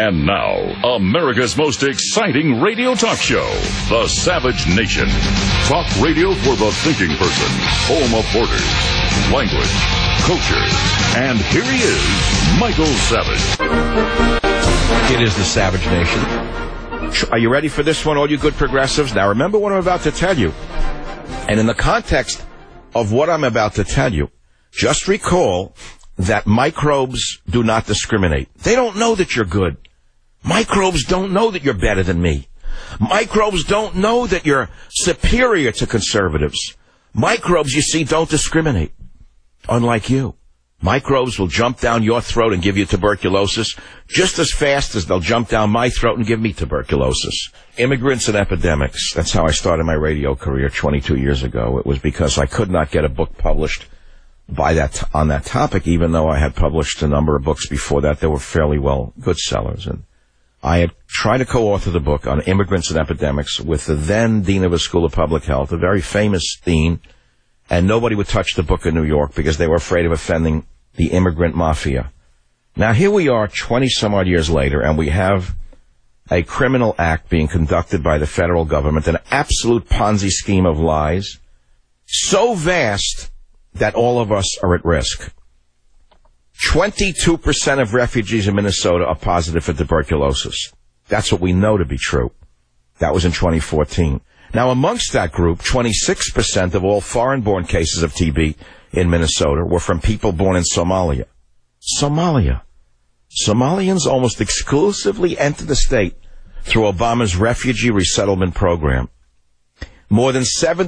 And now, America's most exciting radio talk show, The Savage Nation. Talk radio for the thinking person, home of borders, language, culture. And here he is, Michael Savage. It is The Savage Nation. Are you ready for this one, all you good progressives? Now, remember what I'm about to tell you. And in the context of what I'm about to tell you, just recall that microbes do not discriminate. They don't know that you're good. Microbes don't know that you're better than me. Microbes don't know that you're superior to conservatives. Microbes, you see, don't discriminate. Unlike you. Microbes will jump down your throat and give you tuberculosis just as fast as they'll jump down my throat and give me tuberculosis. Immigrants and epidemics. That's how I started my radio career 22 years ago. It was because I could not get a book published on that topic, even though I had published a number of books before that that were fairly well good sellers. And I had tried to co-author the book on immigrants and epidemics with the then Dean of the School of Public Health, a very famous dean, and nobody would touch the book in New York because they were afraid of offending the immigrant mafia. Now, here we are 20-some-odd years later, and we have a criminal act being conducted by the federal government, an absolute Ponzi scheme of lies, so vast that all of us are at risk. 22% of refugees in Minnesota are positive for tuberculosis. That's what we know to be true. That was in 2014. Now, amongst that group, 26% of all foreign-born cases of TB in Minnesota were from people born in Somalia. Somalia. Somalians almost exclusively enter the state through Obama's refugee resettlement program. More than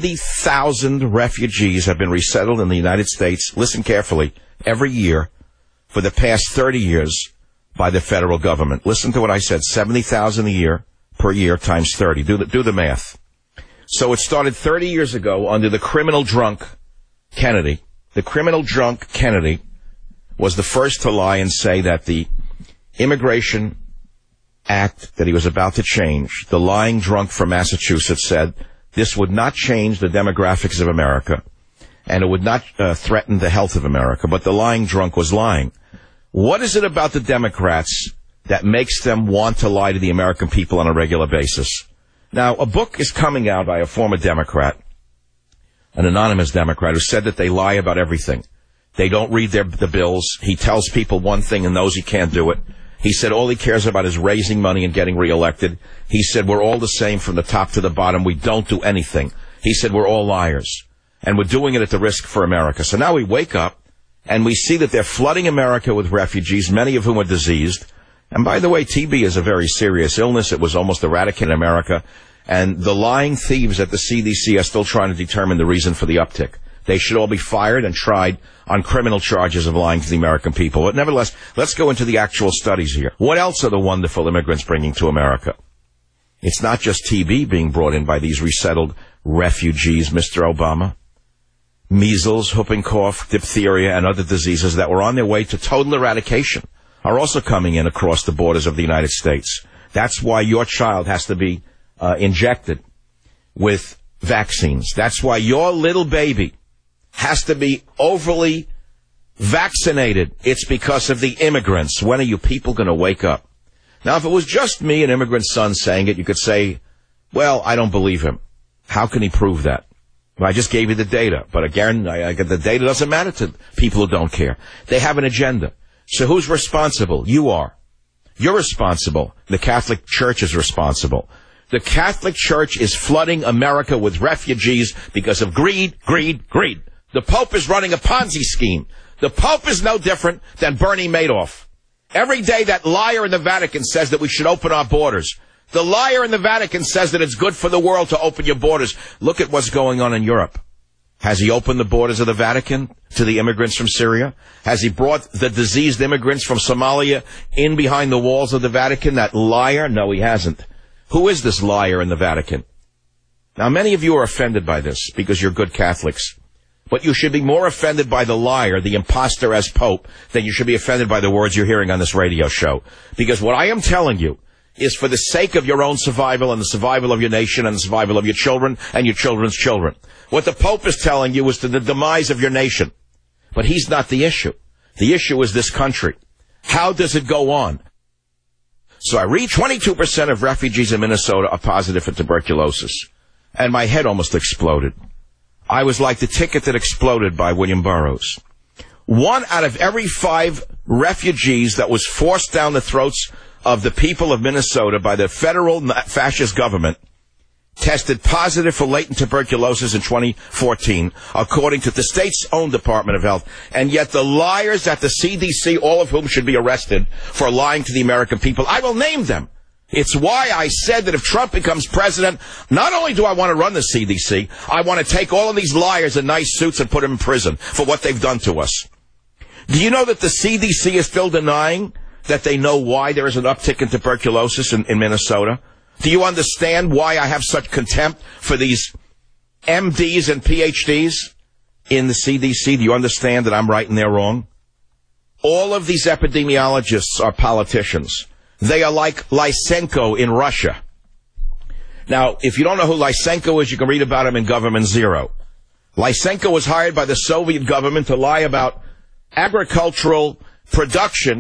70,000 refugees have been resettled in the United States, listen carefully, every year for the past 30 years by the federal government. Listen to what I said, 70,000 a year per year times 30. Do the math. So it started 30 years ago under the criminal drunk Kennedy. The criminal drunk Kennedy was the first to lie and say that the Immigration Act that he was about to change, the lying drunk from Massachusetts said this would not change the demographics of America and it would not threaten the health of America, but the lying drunk was lying. What is it about the Democrats that makes them want to lie to the American people on a regular basis? Now, a book is coming out by a former Democrat, an anonymous Democrat, who said that they lie about everything. They don't read the bills. He tells people one thing and knows he can't do it. He said all he cares about is raising money and getting reelected. He said we're all the same from the top to the bottom. We don't do anything. He said we're all liars. And we're doing it at the risk for America. So now we wake up and we see that they're flooding America with refugees, many of whom are diseased. And by the way, TB is a very serious illness. It was almost eradicated in America. And the lying thieves at the CDC are still trying to determine the reason for the uptick. They should all be fired and tried on criminal charges of lying to the American people. But nevertheless, let's go into the actual studies here. What else are the wonderful immigrants bringing to America? It's not just TB being brought in by these resettled refugees, Mr. Obama. Measles, whooping cough, diphtheria, and other diseases that were on their way to total eradication are also coming in across the borders of the United States. That's why your child has to be injected with vaccines. That's why your little baby has to be overly vaccinated. It's because of the immigrants. When are you people going to wake up? Now, if it was just me, an immigrant son, saying it, you could say, well, I don't believe him. How can he prove that? Well, I just gave you the data. But again, the data doesn't matter to people who don't care. They have an agenda. So who's responsible? You are. You're responsible. The Catholic Church is responsible. The Catholic Church is flooding America with refugees because of greed, greed, greed. The Pope is running a Ponzi scheme. The Pope is no different than Bernie Madoff. Every day that liar in the Vatican says that we should open our borders. The liar in the Vatican says that it's good for the world to open your borders. Look at what's going on in Europe. Has he opened the borders of the Vatican to the immigrants from Syria? Has he brought the diseased immigrants from Somalia in behind the walls of the Vatican? That liar? No, he hasn't. Who is this liar in the Vatican? Now, many of you are offended by this because you're good Catholics. But you should be more offended by the liar, the imposter as Pope, than you should be offended by the words you're hearing on this radio show. Because what I am telling you is for the sake of your own survival and the survival of your nation and the survival of your children and your children's children. What the Pope is telling you is to the demise of your nation. But he's not the issue. The issue is this country. How does it go on? So I read 22% of refugees in Minnesota are positive for tuberculosis. And my head almost exploded. I was like the ticket that exploded by William Burroughs. 1 out of every 5 refugees that was forced down the throats of the people of Minnesota by the federal fascist government tested positive for latent tuberculosis in 2014, according to the state's own Department of Health. And yet the liars at the CDC, all of whom should be arrested for lying to the American people, I will name them. It's why I said that if Trump becomes president, not only do I want to run the CDC, I want to take all of these liars in nice suits and put them in prison for what they've done to us. Do you know that the CDC is still denying that they know why there is an uptick in tuberculosis in Minnesota? Do you understand why I have such contempt for these MDs and PhDs in the CDC? Do you understand that I'm right and they're wrong? All of these epidemiologists are politicians. They are like Lysenko in Russia. Now, if you don't know who Lysenko is, you can read about him in Government Zero. Lysenko was hired by the Soviet government to lie about agricultural production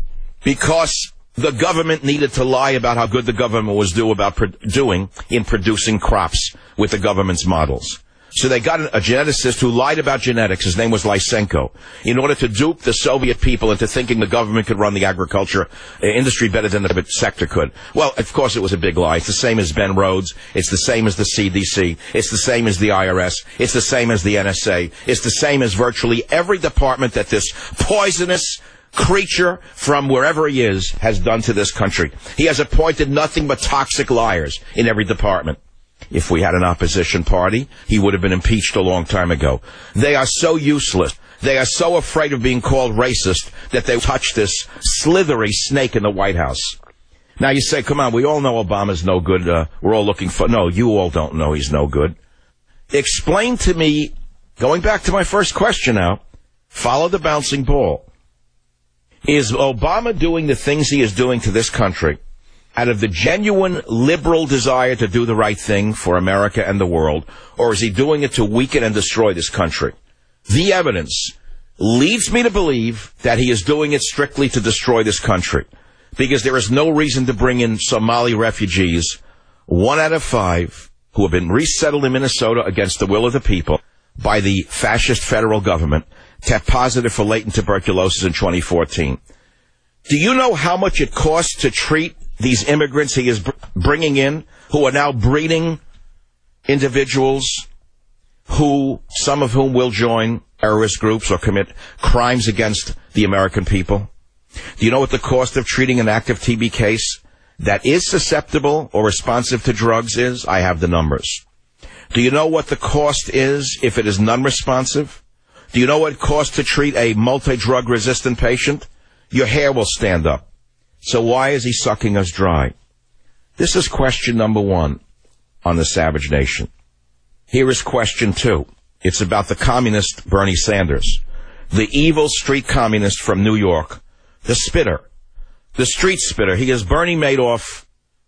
because the government needed to lie about how good the government was doing in producing crops with the government's models. So they got a geneticist who lied about genetics. His name was Lysenko, in order to dupe the Soviet people into thinking the government could run the agriculture industry better than the private sector could. Well, of course, it was a big lie. It's the same as Ben Rhodes. It's the same as the CDC. It's the same as the IRS. It's the same as the NSA. It's the same as virtually every department that this poisonous creature from wherever he is has done to this country. He has appointed nothing but toxic liars in every department. If we had an opposition party, he would have been impeached a long time ago. They are so useless. They are so afraid of being called racist that they touch this slithery snake in the White House. Now you say, come on, we all know Obama's no good. We're all looking for... No, you all don't know he's no good. Explain to me, going back to my first question now, follow the bouncing ball. Is Obama doing the things he is doing to this country out of the genuine liberal desire to do the right thing for America and the world, or is he doing it to weaken and destroy this country? The evidence leads me to believe that he is doing it strictly to destroy this country, because there is no reason to bring in Somali refugees, 1 out of 5, who have been resettled in Minnesota against the will of the people by the fascist federal government, test positive for latent tuberculosis in 2014. Do you know how much it costs to treat these immigrants he is bringing in, who are now breeding individuals who, some of whom will join terrorist groups or commit crimes against the American people? Do you know what the cost of treating an active TB case that is susceptible or responsive to drugs is? I have the numbers. Do you know what the cost is if it is non-responsive? Do you know what it costs to treat a multi-drug resistant patient? Your hair will stand up. So why is he sucking us dry? This is question number 1 on the Savage Nation. Here is question 2. It's about the communist Bernie Sanders, the evil street communist from New York, the spitter, the street spitter. He is Bernie Madoff.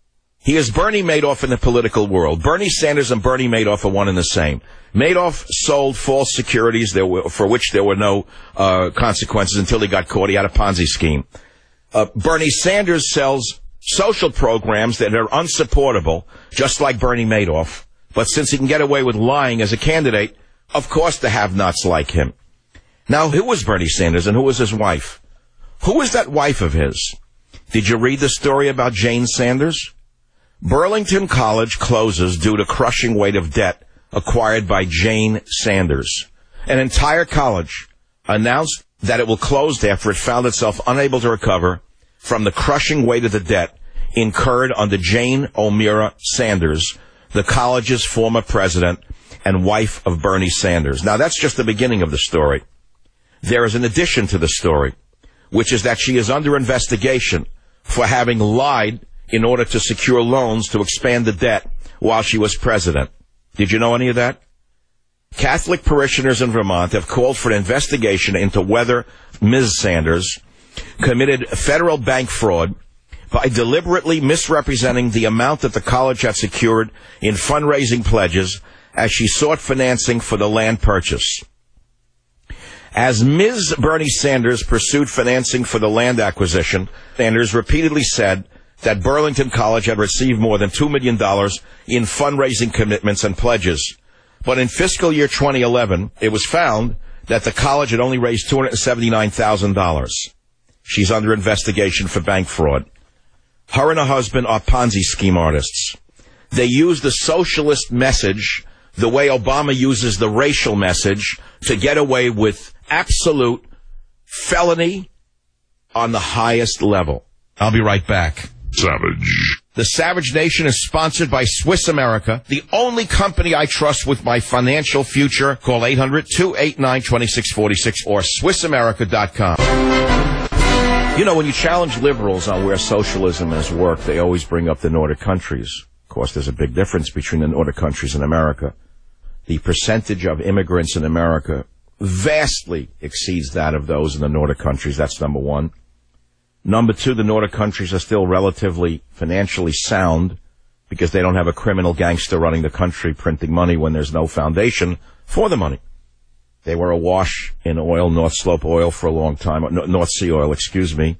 He is Bernie Madoff in the political world. Bernie Sanders and Bernie Madoff are one and the same. Madoff sold false securities for which there were no consequences until he got caught. He had a Ponzi scheme. Bernie Sanders sells social programs that are unsupportable, just like Bernie Madoff. But since he can get away with lying as a candidate, of course the have-nots like him. Now, who was Bernie Sanders and who was his wife? Who was that wife of his? Did you read the story about Jane Sanders? Burlington College closes due to crushing weight of debt acquired by Jane Sanders. An entire college announced that it will close after it found itself unable to recover from the crushing weight of the debt incurred under Jane O'Meara Sanders, the college's former president and wife of Bernie Sanders. Now, that's just the beginning of the story. There is an addition to the story, which is that she is under investigation for having lied in order to secure loans to expand the debt while she was president. Did you know any of that? Catholic parishioners in Vermont have called for an investigation into whether Ms. Sanders committed federal bank fraud by deliberately misrepresenting the amount that the college had secured in fundraising pledges as she sought financing for the land purchase. As Ms. Bernie Sanders pursued financing for the land acquisition, Sanders repeatedly said that Burlington College had received more than $2 million in fundraising commitments and pledges. But in fiscal year 2011, it was found that the college had only raised $279,000. She's under investigation for bank fraud. Her and her husband are Ponzi scheme artists. They use the socialist message the way Obama uses the racial message to get away with absolute felony on the highest level. I'll be right back. Savage. The Savage Nation is sponsored by Swiss America, the only company I trust with my financial future. Call 800-289-2646 or SwissAmerica.com. You know, when you challenge liberals on where socialism has worked, they always bring up the Nordic countries. Of course, there's a big difference between the Nordic countries and America. The percentage of immigrants in America vastly exceeds that of those in the Nordic countries. That's number one. Number two, the Nordic countries are still relatively financially sound because they don't have a criminal gangster running the country printing money when there's no foundation for the money. They were awash in oil, North Slope oil for a long time, North Sea oil, excuse me.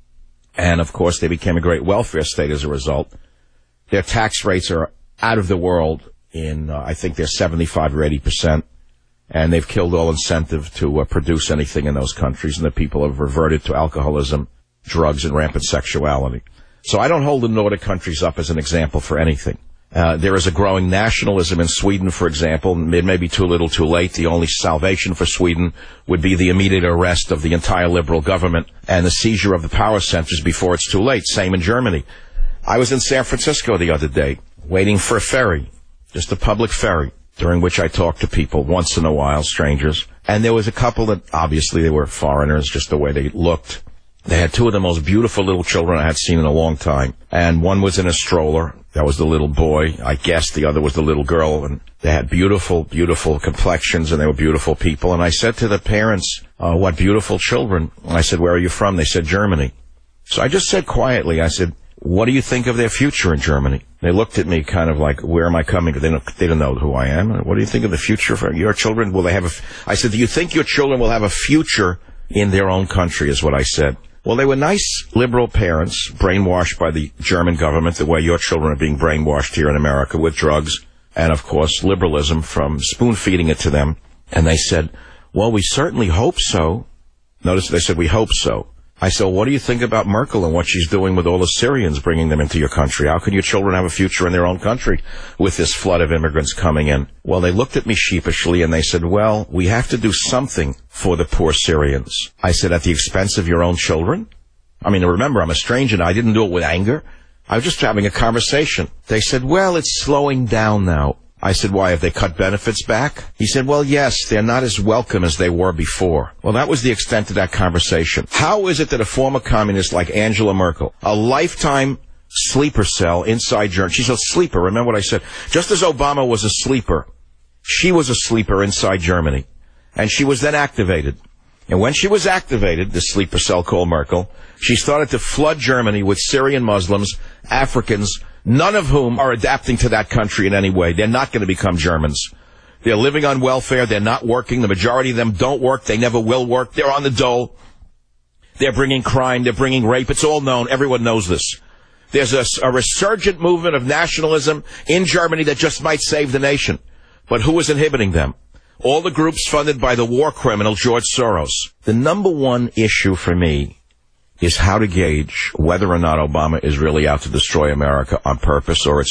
And, of course, they became a great welfare state as a result. Their tax rates are out of the world in, I think they're 75 or 80%. And they've killed all incentive to produce anything in those countries. And the people have reverted to alcoholism, drugs, and rampant sexuality. So I don't hold the Nordic countries up as an example for anything. There is a growing nationalism in Sweden, for example. It may be too little too late. The only salvation for Sweden would be the immediate arrest of the entire liberal government and the seizure of the power centers before it's too late. Same in Germany. I was in San Francisco the other day, waiting for a ferry, just a public ferry, during which I talked to people once in a while, strangers. And there was a couple that, obviously, they were foreigners, just the way they looked. They had two of the most beautiful little children I had seen in a long time. And one was in a stroller. That was the little boy. I guess the other was the little girl. And they had beautiful, beautiful complexions, and they were beautiful people. And I said to the parents, what beautiful children. And I said, where are you from? They said, Germany. So I just said quietly, I said, what do you think of their future in Germany? They looked at me kind of like, where am I coming? They don't know who I am. What do you think of the future for your children? Will they have I said, do you think your children will have a future in their own country, is what I said. Well, they were nice liberal parents, brainwashed by the German government the way your children are being brainwashed here in America with drugs and, of course, liberalism from spoon-feeding it to them. And they said, well, we certainly hope so. Notice they said, we hope so. I said, well, what do you think about Merkel and what she's doing with all the Syrians, bringing them into your country? How can your children have a future in their own country with this flood of immigrants coming in? Well, they looked at me sheepishly and they said, well, we have to do something for the poor Syrians. I said, at the expense of your own children? I mean, remember, I'm a stranger and I didn't do it with anger. I was just having a conversation. They said, well, it's slowing down now. I said, why, have they cut benefits back? He said, well, yes, they're not as welcome as they were before. Well, that was the extent of that conversation. How is it that a former communist like Angela Merkel, a lifetime sleeper cell inside Germany, she's a sleeper, remember what I said? Just as Obama was a sleeper, she was a sleeper inside Germany. And she was then activated. And when she was activated, the sleeper cell called Merkel, she started to flood Germany with Syrian Muslims, Africans, none of whom are adapting to that country in any way. They're not going to become Germans. They're living on welfare. They're not working. The majority of them don't work. They never will work. They're on the dole. They're bringing crime. They're bringing rape. It's all known. Everyone knows this. There's a resurgent movement of nationalism in Germany that just might save the nation. But who is inhibiting them? All the groups funded by the war criminal George Soros. The number one issue for me is how to gauge whether or not Obama is really out to destroy America on purpose, or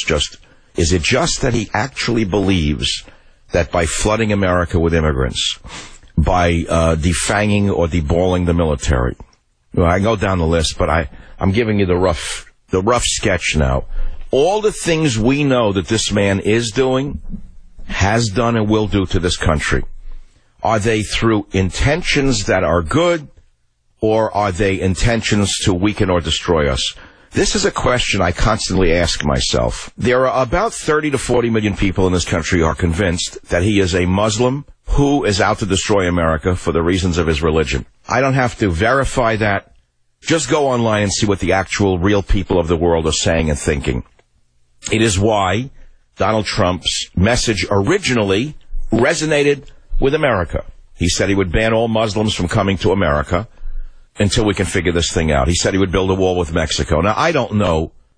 is it just that he actually believes that by flooding America with immigrants, by defanging or deballing the military, well, I go down the list, but I'm giving you the rough sketch now. All the things we know that this man is doing, has done, and will do to this country, are they through intentions that are good, or are they intentions to weaken or destroy us? This is a question I constantly ask myself. There are about 30 to 40 million people in this country who are convinced that he is a Muslim who is out to destroy America for the reasons of his religion. I don't have to verify that. Just go online and see what the actual real people of the world are saying and thinking. It is why Donald Trump's message originally resonated with America. He said he would ban all Muslims from coming to America until we can figure this thing out. He said he would build a wall with Mexico. Now, I don't know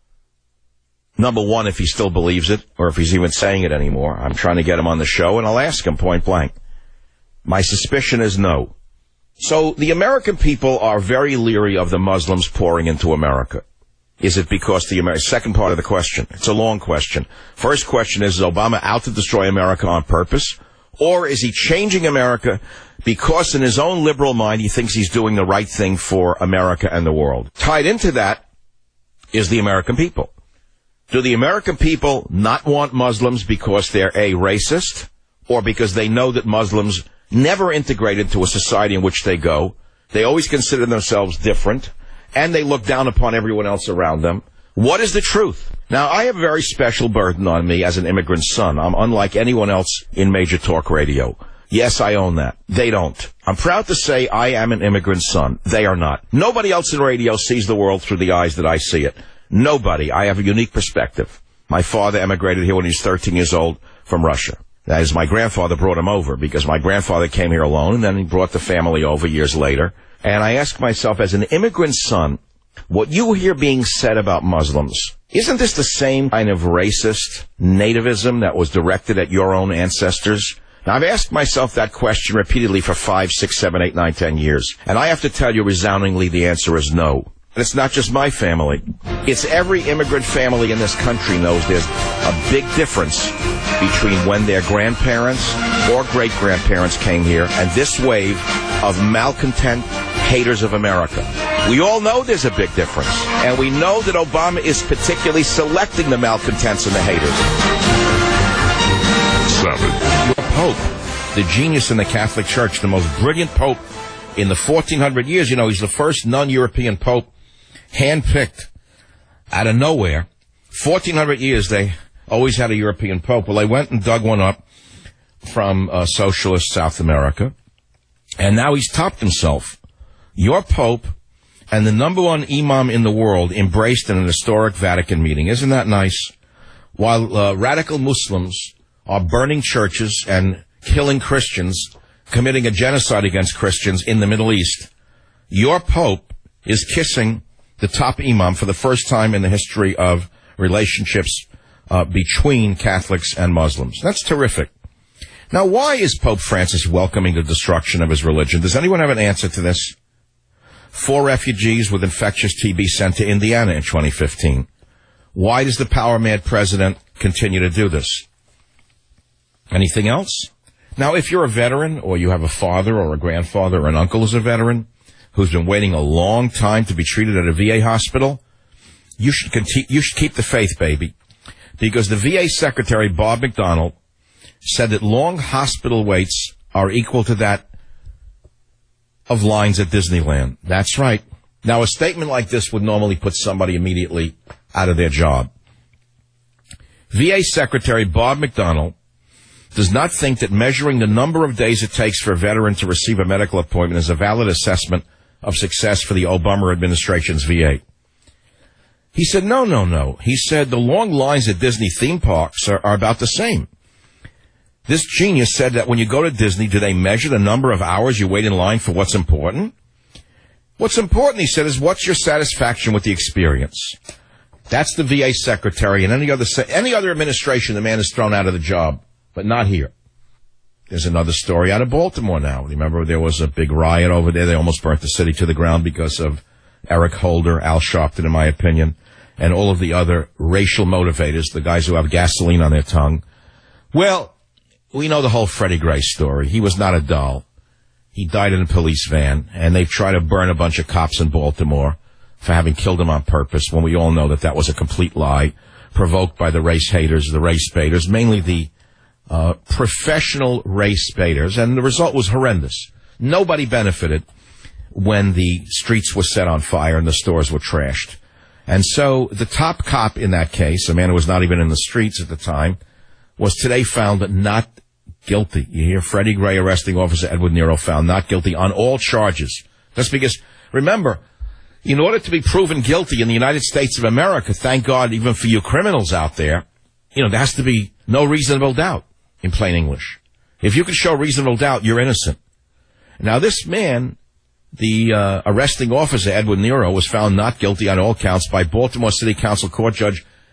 Number one, if he still believes it, or if he's even saying it anymore. I'm trying to get him on the show, and I'll ask him point blank. My suspicion is no. So the American people are very leery of the Muslims pouring into America. Is it because second part of the question? It's a long question. First question is Obama out to destroy America on purpose? Or is he changing America because in his own liberal mind he thinks he's doing the right thing for America and the world? Tied into that is the American people. Do the American people not want Muslims because they're A, racist, or because they know that Muslims never integrate into a society in which they go? They always consider themselves different, and they look down upon everyone else around them. What is the truth? Now, I have a very special burden on me as an immigrant son. I'm unlike anyone else in major talk radio. Yes, I own that. They don't. I'm proud to say I am an immigrant son. They are not. Nobody else in radio sees the world through the eyes that I see it. Nobody. I have a unique perspective. My father emigrated here when he was 13 years old from Russia. That is, my grandfather brought him over because my grandfather came here alone, and then he brought the family over years later. And I ask myself, as an immigrant son, what you hear being said about Muslims, isn't this the same kind of racist nativism that was directed at your own ancestors? Now, I've asked myself that question repeatedly for 5, 6, 7, 8, 9, 10 years. And I have to tell you resoundingly the answer is no. And it's not just my family. It's every immigrant family in this country knows there's a big difference between when their grandparents or great-grandparents came here and this wave of malcontent haters of America. We all know there's a big difference. And we know that Obama is particularly selecting the malcontents and the haters. Savage. Your Pope, the genius in the Catholic Church, the most brilliant Pope in the 1400 years. You know, he's the first non-European Pope handpicked out of nowhere. 1400 years, they always had a European Pope. Well, they went and dug one up from socialist South America, and now he's topped himself. Your Pope and the number one imam in the world embraced in an historic Vatican meeting. Isn't that nice? While radical Muslims are burning churches and killing Christians, committing a genocide against Christians in the Middle East, your Pope is kissing the top imam for the first time in the history of relationships between Catholics and Muslims. That's terrific. Now, why is Pope Francis welcoming the destruction of his religion? Does anyone have an answer to this? 4 refugees with infectious TB sent to Indiana in 2015. Why does the power-mad president continue to do this? Anything else? Now, if you're a veteran, or you have a father or a grandfather or an uncle who's a veteran, who's been waiting a long time to be treated at a VA hospital, you should keep the faith, baby. Because the VA Secretary, Bob McDonnell, said that long hospital waits are equal to that of lines at Disneyland. That's right. Now, a statement like this would normally put somebody immediately out of their job. VA Secretary Bob McDonnell does not think that measuring the number of days it takes for a veteran to receive a medical appointment is a valid assessment of success for the Obama administration's VA. He said, no. He said the long lines at Disney theme parks are about the same. This genius said that when you go to Disney, do they measure the number of hours you wait in line for what's important? What's important, he said, is what's your satisfaction with the experience. That's the VA secretary, and any other administration, the man is thrown out of the job, but not here. There's another story out of Baltimore now. Remember, there was a big riot over there. They almost burnt the city to the ground because of Eric Holder, Al Sharpton, in my opinion, and all of the other racial motivators, the guys who have gasoline on their tongue. Well, we know the whole Freddie Gray story. He was not a doll. He died in a police van, and they've tried to burn a bunch of cops in Baltimore for having killed him on purpose, when we all know that that was a complete lie, provoked by the race haters, the race baiters, mainly the professional race baiters, and the result was horrendous. Nobody benefited when the streets were set on fire and the stores were trashed. And so the top cop in that case, a man who was not even in the streets at the time, was today found not guilty. You hear Freddie Gray arresting Officer Edward Nero found not guilty on all charges. That's because, remember, in order to be proven guilty in the United States of America, thank God, even for you criminals out there, there has to be no reasonable doubt, in plain English. If you can show reasonable doubt, you're innocent. Now, this man, the arresting officer, Edward Nero, was found not guilty on all counts by Baltimore City Council Court Judge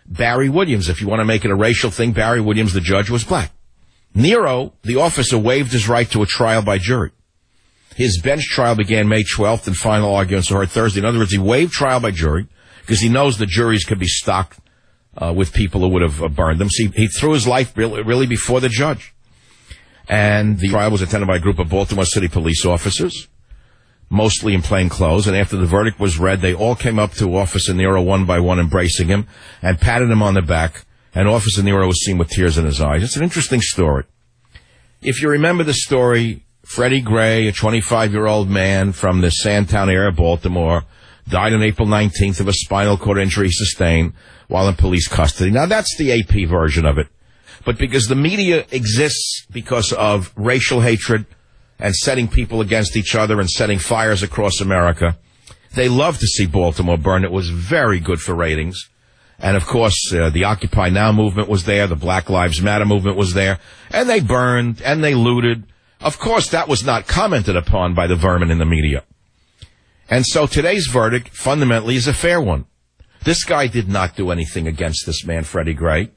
Barry Williams. If you want to make it a racial thing, Barry Williams, the judge, was black. Nero, the officer, waived his right to a trial by jury. His bench trial began May 12th and final arguments were heard Thursday. In other words, he waived trial by jury because he knows the juries could be stocked with people who would have burned them. So he threw his life really before the judge. And the trial was attended by a group of Baltimore City police officers, mostly in plain clothes. And after the verdict was read, they all came up to Officer Nero one by one, embracing him and patted him on the back. And Officer Nero was seen with tears in his eyes. It's an interesting story. If you remember the story, Freddie Gray, a 25-year-old man from the Sandtown area of Baltimore, died on April 19th of a spinal cord injury he sustained while in police custody. Now, that's the AP version of it. But because the media exists because of racial hatred and setting people against each other and setting fires across America, they love to see Baltimore burn. It was very good for ratings. And, of course, the Occupy Now movement was there. The Black Lives Matter movement was there. And they burned and they looted. Of course, that was not commented upon by the vermin in the media. And so today's verdict fundamentally is a fair one. This guy did not do anything against this man, Freddie Gray.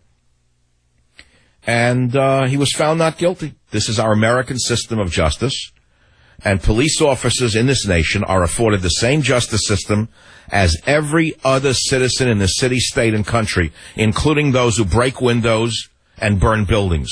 And he was found not guilty. This is our American system of justice. And police officers in this nation are afforded the same justice system as every other citizen in the city, state, and country, including those who break windows and burn buildings.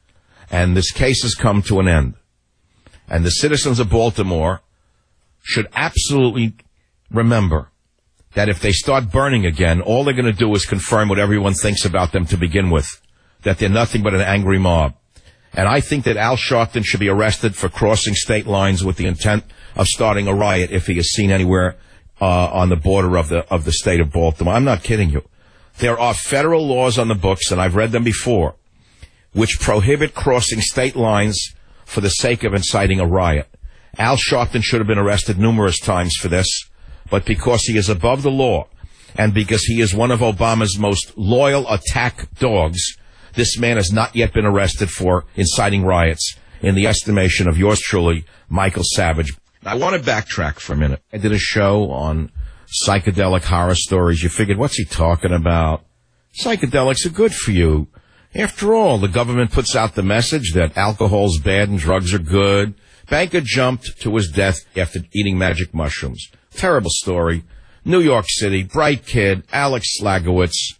And this case has come to an end. And the citizens of Baltimore should absolutely remember that if they start burning again, all they're going to do is confirm what everyone thinks about them to begin with, that they're nothing but an angry mob. And I think that Al Sharpton should be arrested for crossing state lines with the intent of starting a riot if he is seen anywhere on the border of the state of Baltimore. I'm not kidding you. There are federal laws on the books, and I've read them before, which prohibit crossing state lines for the sake of inciting a riot. Al Sharpton should have been arrested numerous times for this, but because he is above the law and because he is one of Obama's most loyal attack dogs, this man has not yet been arrested for inciting riots in the estimation of yours truly, Michael Savage. I want to backtrack for a minute. I did a show on psychedelic horror stories. You figured, what's he talking about? Psychedelics are good for you. After all, the government puts out the message that alcohol's bad and drugs are good. Banker jumped to his death after eating magic mushrooms. Terrible story. New York City, bright kid, Alex Slagowitz,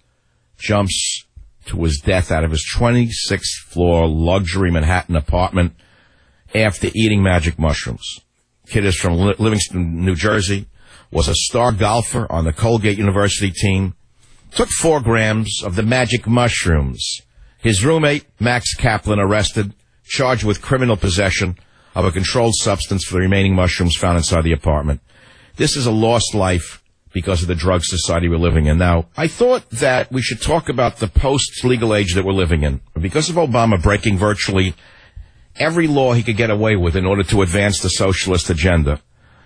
jumps to his death out of his 26th floor luxury Manhattan apartment after eating magic mushrooms. Kid is from Livingston, New Jersey, was a star golfer on the Colgate University team, took 4 grams of the magic mushrooms. His roommate, Max Kaplan, arrested, charged with criminal possession of a controlled substance for the remaining mushrooms found inside the apartment. This is a lost life because of the drug society we're living in. Now, I thought that we should talk about the post-legal age that we're living in. Because of Obama breaking virtually every law he could get away with in order to advance the socialist agenda,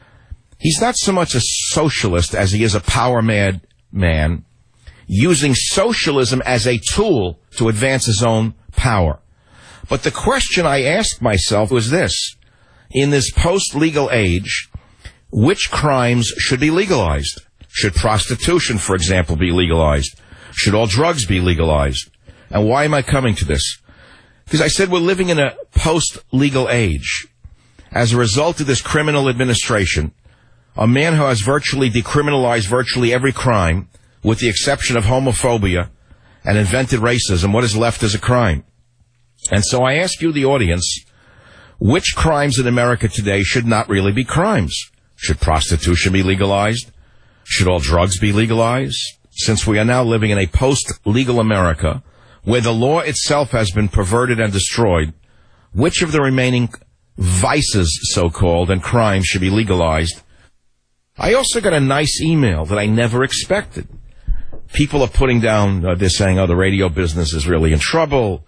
he's not so much a socialist as he is a power-mad man using socialism as a tool to advance his own power. But the question I asked myself was this. In this post-legal age, which crimes should be legalized? Should prostitution, for example, be legalized? Should all drugs be legalized? And why am I coming to this? Because I said we're living in a post-legal age. As a result of this criminal administration, a man who has virtually decriminalized virtually every crime, with the exception of homophobia and invented racism, what is left is a crime. And so I ask you, the audience, which crimes in America today should not really be crimes? Should prostitution be legalized? Should all drugs be legalized? Since we are now living in a post-legal America, where the law itself has been perverted and destroyed, which of the remaining vices, so-called, and crimes should be legalized? I also got a nice email that I never expected. People are putting down, they're saying, oh, the radio business is really in trouble.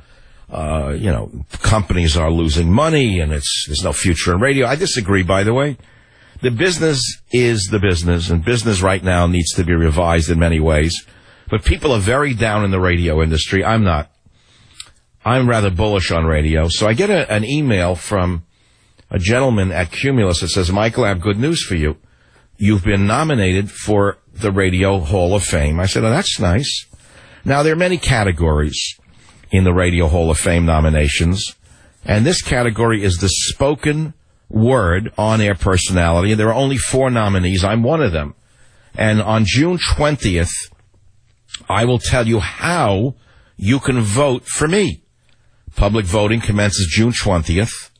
Companies are losing money and there's no future in radio. I disagree, by the way. The business is the business, and business right now needs to be revised in many ways. But people are very down in the radio industry. I'm not. I'm rather bullish on radio. So I get an email from a gentleman at Cumulus that says, Michael, I have good news for you. You've been nominated for the Radio Hall of Fame. I said, oh, that's nice. Now, there are many categories in the Radio Hall of Fame nominations, and this category is the spoken word on-air personality, and there are only 4 nominees. I'm one of them. And on June 20th, I will tell you how you can vote for me. Public voting commences June 20th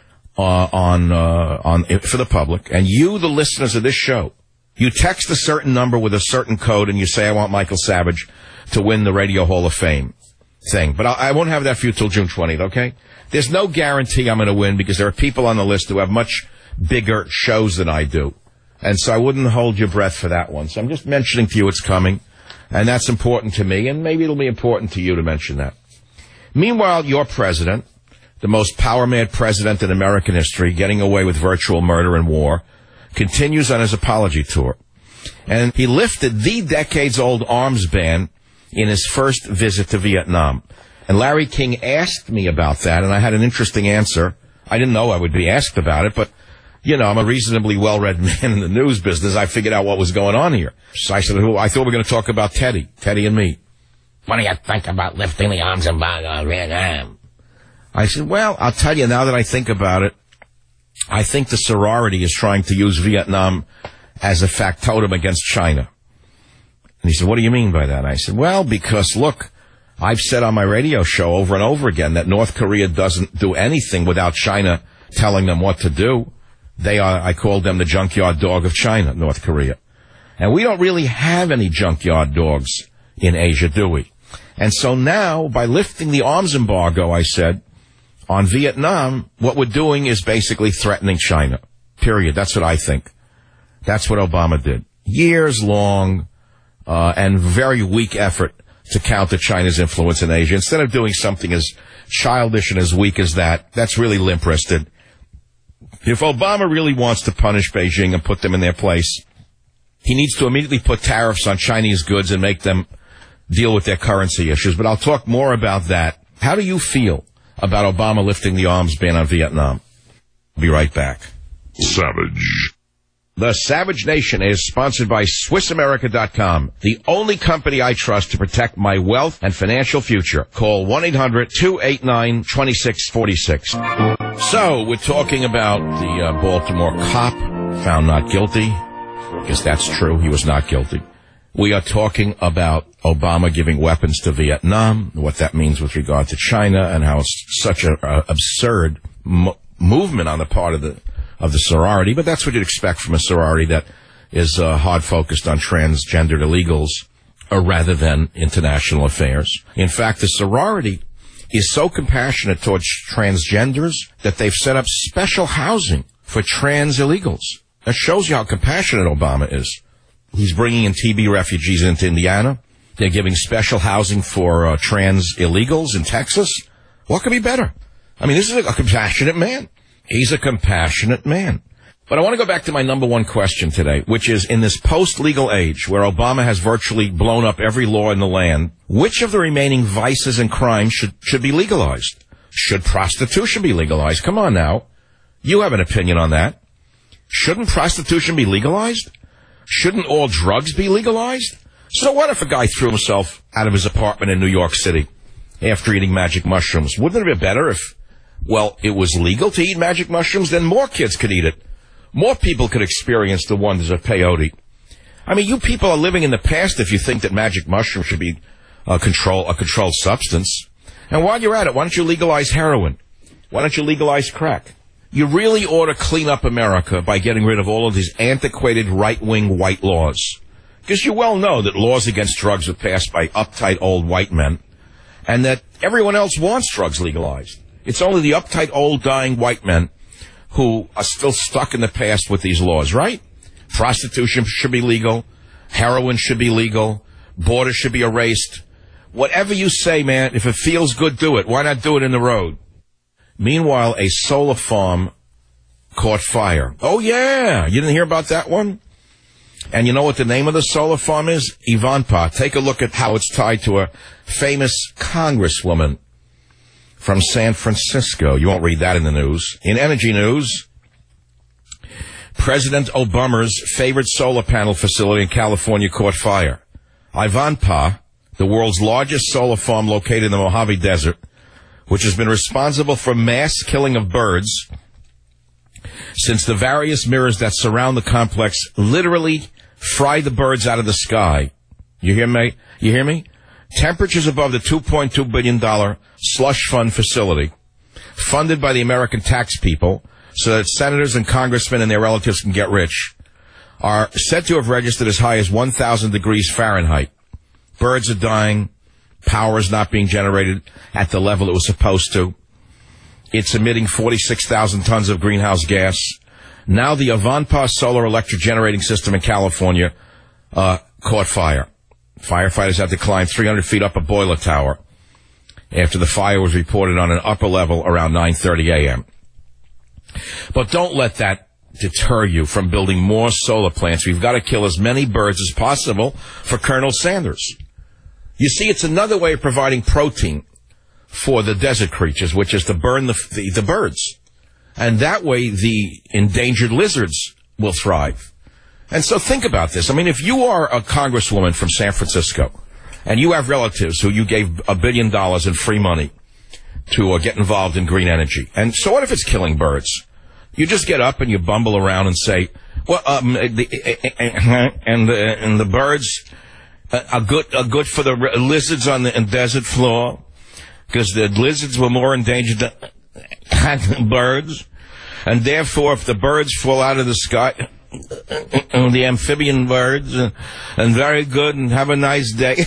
for the public. And you, the listeners of this show, you text a certain number with a certain code, and you say, I want Michael Savage to win the Radio Hall of Fame thing. But I won't have that for you till June 20th, okay? There's no guarantee I'm going to win because there are people on the list who have much bigger shows than I do. And so I wouldn't hold your breath for that one. So I'm just mentioning to you it's coming. And that's important to me, and maybe it'll be important to you to mention that. Meanwhile, your president, the most power-mad president in American history, getting away with virtual murder and war, continues on his apology tour. And he lifted the decades-old arms ban in his first visit to Vietnam. And Larry King asked me about that, and I had an interesting answer. I didn't know I would be asked about it, but, you know, I'm a reasonably well-read man in the news business. I figured out what was going on here. So I said, I thought we were going to talk about Teddy and me. What do you think about lifting the arms embargo on Vietnam? I said, well, I'll tell you, now that I think about it, I think the sorority is trying to use Vietnam as a factotum against China. And he said, what do you mean by that? I said, well, because, look, I've said on my radio show over and over again that North Korea doesn't do anything without China telling them what to do. I called them the junkyard dog of China, North Korea. And we don't really have any junkyard dogs in Asia, do we? And so now, by lifting the arms embargo, I said, on Vietnam, what we're doing is basically threatening China. Period. That's what I think. That's what Obama did. Years-long and very weak effort to counter China's influence in Asia. Instead of doing something as childish and as weak as that, that's really limp-wristed. If Obama really wants to punish Beijing and put them in their place, he needs to immediately put tariffs on Chinese goods and make them deal with their currency issues. But I'll talk more about that. How do you feel about Obama lifting the arms ban on Vietnam? I'll be right back. Savage. The Savage Nation is sponsored by SwissAmerica.com, the only company I trust to protect my wealth and financial future. Call 1-800-289-2646. So, we're talking about the Baltimore cop found not guilty. I guess that's true. He was not guilty. We are talking about Obama giving weapons to Vietnam, what that means with regard to China, and how it's such an absurd movement on the part of the sorority. But that's what you'd expect from a sorority that is hard focused on transgendered illegals rather than international affairs. In fact, the sorority is so compassionate towards transgenders that they've set up special housing for trans illegals. That shows you how compassionate Obama is. He's bringing in TB refugees into Indiana. They're giving special housing for trans illegals in Texas. What could be better? I mean, this is a compassionate man. He's a compassionate man. But I want to go back to my number one question today, which is, in this post-legal age where Obama has virtually blown up every law in the land, which of the remaining vices and crimes should be legalized? Should prostitution be legalized? Come on now. You have an opinion on that. Shouldn't prostitution be legalized? Shouldn't all drugs be legalized? So what if a guy threw himself out of his apartment in New York City after eating magic mushrooms? Wouldn't it be better if, well, it was legal to eat magic mushrooms? Then more kids could eat it. More people could experience the wonders of peyote. I mean, you people are living in the past if you think that magic mushroom should be a controlled substance. And while you're at it, why don't you legalize heroin? Why don't you legalize crack? You really ought to clean up America by getting rid of all of these antiquated right-wing white laws. Because you well know that laws against drugs are passed by uptight old white men, and that everyone else wants drugs legalized. It's only the uptight old dying white men who are still stuck in the past with these laws, right? Prostitution should be legal. Heroin should be legal. Borders should be erased. Whatever you say, man, if it feels good, do it. Why not do it in the road? Meanwhile, a solar farm caught fire. Oh, yeah. You didn't hear about that one? And you know what the name of the solar farm is? Ivanpah. Take a look at how it's tied to a famous congresswoman from San Francisco. You won't read that in the news. In energy news, President Obama's favorite solar panel facility in California caught fire. Ivanpah, the world's largest solar farm located in the Mojave Desert, which has been responsible for mass killing of birds since the various mirrors that surround the complex literally fry the birds out of the sky. You hear me? You hear me? Temperatures above the $2.2 billion slush fund facility, funded by the American tax people so that senators and congressmen and their relatives can get rich, are said to have registered as high as 1,000 degrees Fahrenheit. Birds are dying. Power is not being generated at the level it was supposed to. It's emitting 46,000 tons of greenhouse gas. Now the Avanpa solar electric generating system in California caught fire. Firefighters had to climb 300 feet up a boiler tower after the fire was reported on an upper level around 9:30 a.m. But don't let that deter you from building more solar plants. We've got to kill as many birds as possible for Colonel Sanders. You see, it's another way of providing protein for the desert creatures, which is to burn the birds. And that way the endangered lizards will thrive. And so think about this. I mean, if you are a congresswoman from San Francisco and you have relatives who you gave $1 billion in free money to get involved in green energy, and so what if it's killing birds? You just get up and you bumble around and say, well, and the birds are good for the lizards on the desert floor because the lizards were more endangered than birds, and therefore if the birds fall out of the sky, the amphibian birds, and very good, and have a nice day.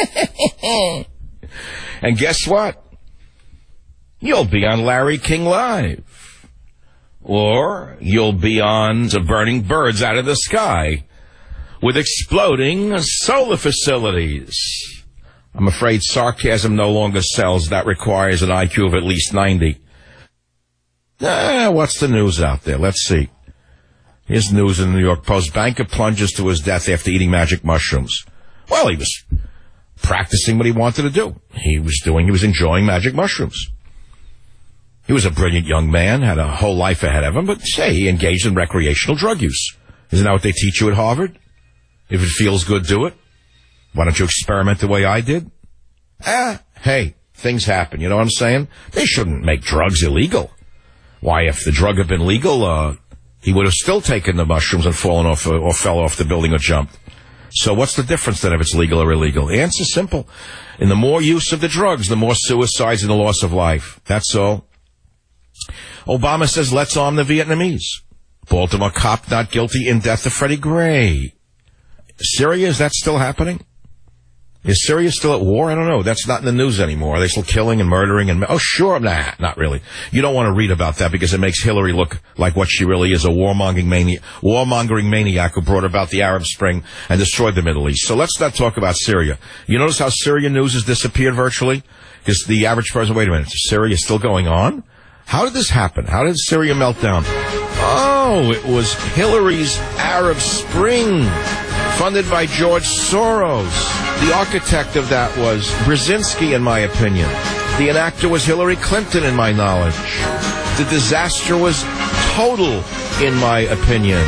And guess what? You'll be on Larry King Live. Or you'll be on burning birds out of the sky with exploding solar facilities. I'm afraid sarcasm no longer sells. That requires an IQ of at least 90. What's the news out there? Let's see. Here's news in the New York Post. Banker plunges to his death after eating magic mushrooms. Well, he was practicing what he wanted to do. He was enjoying magic mushrooms. He was a brilliant young man, had a whole life ahead of him, but say he engaged in recreational drug use. Isn't that what they teach you at Harvard? If it feels good, do it. Why don't you experiment the way I did? Hey, things happen, you know what I'm saying? They shouldn't make drugs illegal. Why, if the drug had been legal, he would have still taken the mushrooms and fallen off or fell off the building or jumped. So what's the difference then if it's legal or illegal? The answer's simple. In the more use of the drugs, the more suicides and the loss of life. That's all. Obama says, let's arm the Vietnamese. Baltimore cop not guilty in death of Freddie Gray. Syria, is that still happening? Is Syria still at war? I don't know. That's not in the news anymore. Are they still killing and murdering? Oh, sure. Nah, not really. You don't want to read about that because it makes Hillary look like what she really is, a warmongering maniac who brought about the Arab Spring and destroyed the Middle East. So let's not talk about Syria. You notice how Syria news has disappeared virtually? Because the average person, wait a minute, is Syria still going on? How did this happen? How did Syria melt down? Oh, it was Hillary's Arab Spring, funded by George Soros. The architect of that was Brzezinski, in my opinion. The enactor was Hillary Clinton, in my knowledge. The disaster was total, in my opinion.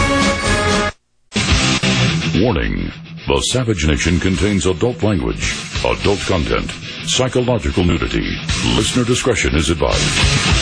Warning. The Savage Nation contains adult language, adult content, psychological nudity. Listener discretion is advised.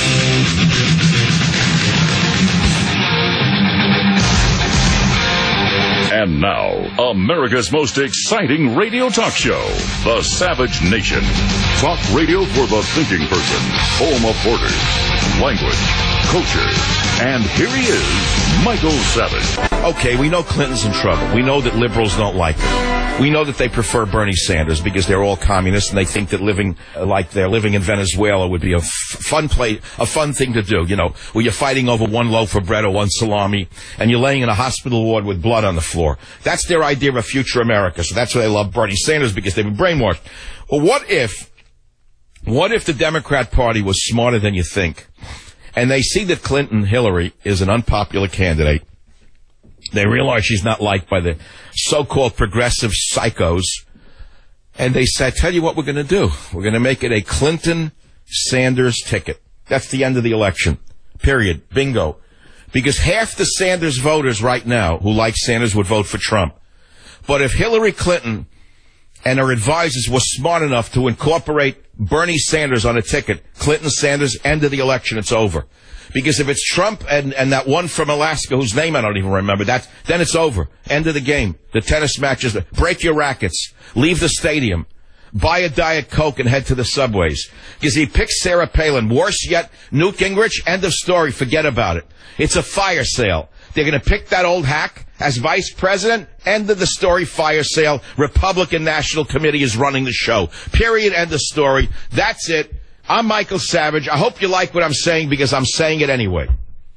And now, America's most exciting radio talk show, The Savage Nation. Talk radio for the thinking person, home of hoarders, language, culture. And here he is, Michael Savage. Okay, we know Clinton's in trouble. We know that liberals don't like him. We know that they prefer Bernie Sanders because they're all communists and they think that living like they're living in Venezuela would be a fun thing to do, you know, where you're fighting over one loaf of bread or one salami and you're laying in a hospital ward with blood on the floor. That's their idea of a future America. So that's why they love Bernie Sanders, because they've been brainwashed. Well, what if the Democrat Party was smarter than you think? And they see that Hillary is an unpopular candidate. They realize she's not liked by the so-called progressive psychos. And they say, tell you what we're going to do. We're going to make it a Clinton-Sanders ticket. That's the end of the election. Period. Bingo. Because half the Sanders voters right now who like Sanders would vote for Trump. But if Hillary Clinton and her advisors were smart enough to incorporate Bernie Sanders on a ticket. Clinton, Sanders, end of the election, it's over. Because if it's Trump and that one from Alaska, whose name I don't even remember, then it's over. End of the game. The tennis matches, break your rackets, leave the stadium, buy a Diet Coke and head to the subways. Because he picks Sarah Palin. Worse yet, Newt Gingrich, end of story, forget about it. It's a fire sale. They're going to pick that old hack as vice president. End of the story, fire sale. Republican National Committee is running the show. Period, end of story. That's it. I'm Michael Savage. I hope you like what I'm saying because I'm saying it anyway.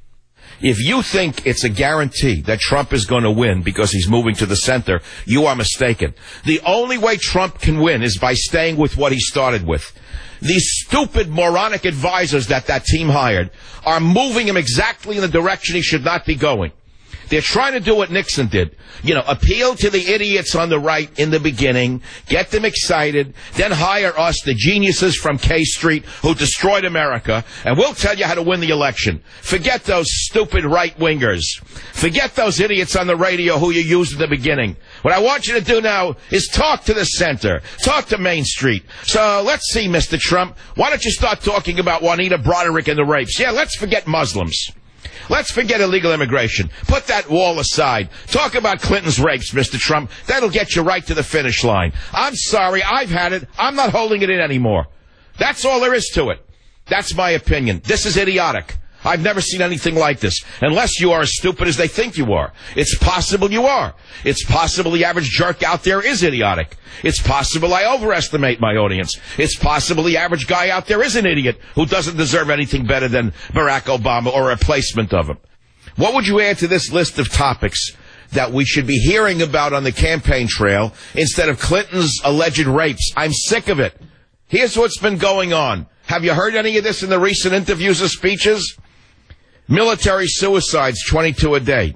If you think it's a guarantee that Trump is going to win because he's moving to the center, you are mistaken. The only way Trump can win is by staying with what he started with. These stupid, moronic advisors that team hired are moving him exactly in the direction he should not be going. They're trying to do what Nixon did. Appeal to the idiots on the right in the beginning, get them excited, then hire us, the geniuses from K Street who destroyed America, and we'll tell you how to win the election. Forget those stupid right-wingers. Forget those idiots on the radio who you used at the beginning. What I want you to do now is talk to the center. Talk to Main Street. So let's see, Mr. Trump. Why don't you start talking about Juanita Broderick and the rapes? Yeah, let's forget Muslims. Let's forget illegal immigration. Put that wall aside. Talk about Clinton's rapes, Mr. Trump. That'll get you right to the finish line. I'm sorry. I've had it. I'm not holding it in anymore. That's all there is to it. That's my opinion. This is idiotic. I've never seen anything like this. Unless you are as stupid as they think you are. It's possible you are. It's possible the average jerk out there is idiotic. It's possible I overestimate my audience. It's possible the average guy out there is an idiot who doesn't deserve anything better than Barack Obama or a replacement of him. What would you add to this list of topics that we should be hearing about on the campaign trail instead of Clinton's alleged rapes? I'm sick of it. Here's what's been going on. Have you heard any of this in the recent interviews or speeches? Military suicides, 22 a day.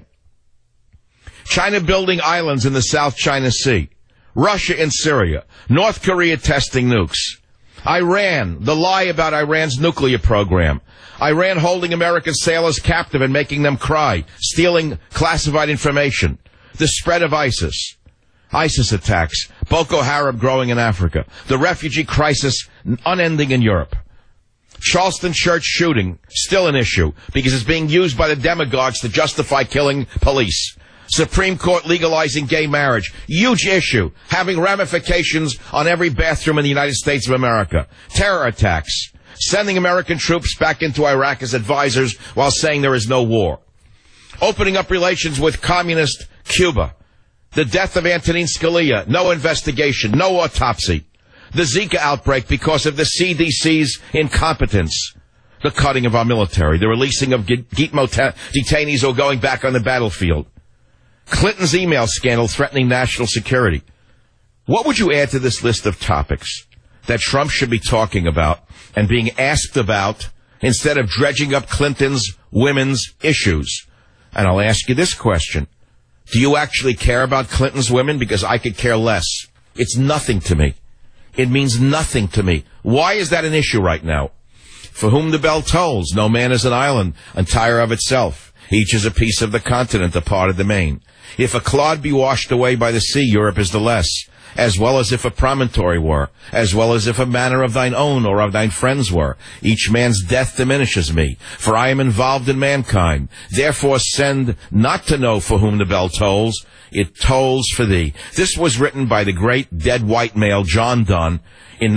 China building islands in the South China Sea. Russia in Syria. North Korea testing nukes. Iran, the lie about Iran's nuclear program. Iran holding American sailors captive and making them cry, stealing classified information. The spread of ISIS. ISIS attacks. Boko Haram growing in Africa. The refugee crisis unending in Europe. Charleston church shooting, still an issue, because it's being used by the demagogues to justify killing police. Supreme Court legalizing gay marriage, huge issue, having ramifications on every bathroom in the United States of America. Terror attacks, sending American troops back into Iraq as advisors while saying there is no war. Opening up relations with communist Cuba. The death of Antonin Scalia, no investigation, no autopsy. The Zika outbreak because of the CDC's incompetence. The cutting of our military. The releasing of Gitmo detainees who are going back on the battlefield. Clinton's email scandal threatening national security. What would you add to this list of topics that Trump should be talking about and being asked about instead of dredging up Clinton's women's issues? And I'll ask you this question. Do you actually care about Clinton's women? Because I could care less. It's nothing to me. It means nothing to me. Why is that an issue right now? For whom the bell tolls, no man is an island entire of itself. Each is a piece of the continent, a part of the main. If a clod be washed away by the sea, Europe is the less, as well as if a promontory were, as well as if a manor of thine own or of thine friends were. Each man's death diminishes me, for I am involved in mankind. Therefore send not to know for whom the bell tolls, it tolls for thee. This was written by the great dead white male John Donne in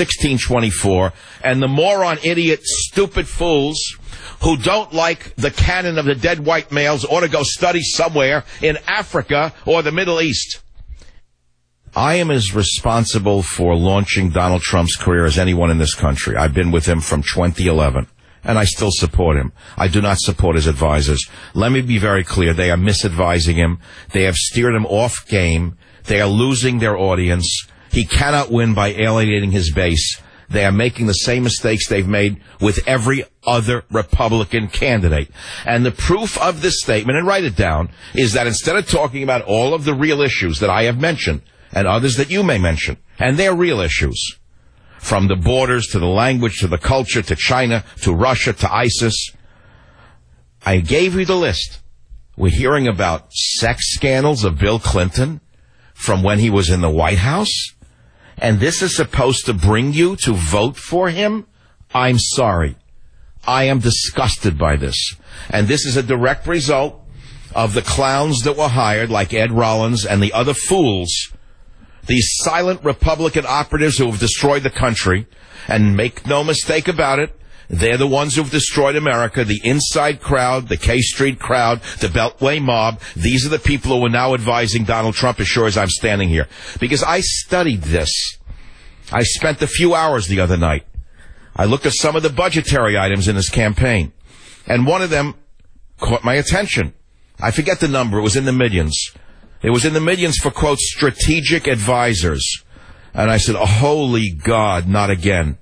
1624, and the moron, idiot, stupid fools who don't like the canon of the dead white males ought to go study somewhere in Africa or the Middle East. I am as responsible for launching Donald Trump's career as anyone in this country. I've been with him from 2011, and I still support him. I do not support his advisors. Let me be very clear. They are misadvising him. They have steered him off game. They are losing their audience. He cannot win by alienating his base. They are making the same mistakes they've made with every other Republican candidate. And the proof of this statement, and write it down, is that instead of talking about all of the real issues that I have mentioned, and others that you may mention, and they're real issues, from the borders to the language to the culture to China to Russia to ISIS, I gave you the list. We're hearing about sex scandals of Bill Clinton from when he was in the White House. and this is supposed to bring you to vote for him? I'm sorry. I am disgusted by this. And this is a direct result of the clowns that were hired, like Ed Rollins and the other fools, these silent Republican operatives who have destroyed the country. And make no mistake about it, they're the ones who've destroyed America, the inside crowd, the K Street crowd, the Beltway mob. These are the people who are now advising Donald Trump as sure as I'm standing here. Because I studied this. I spent a few hours the other night. I looked at some of the budgetary items in his campaign. And one of them caught my attention. I forget the number. It was in the millions. It was in the millions for, quote, strategic advisors. And I said, oh, holy God, not again.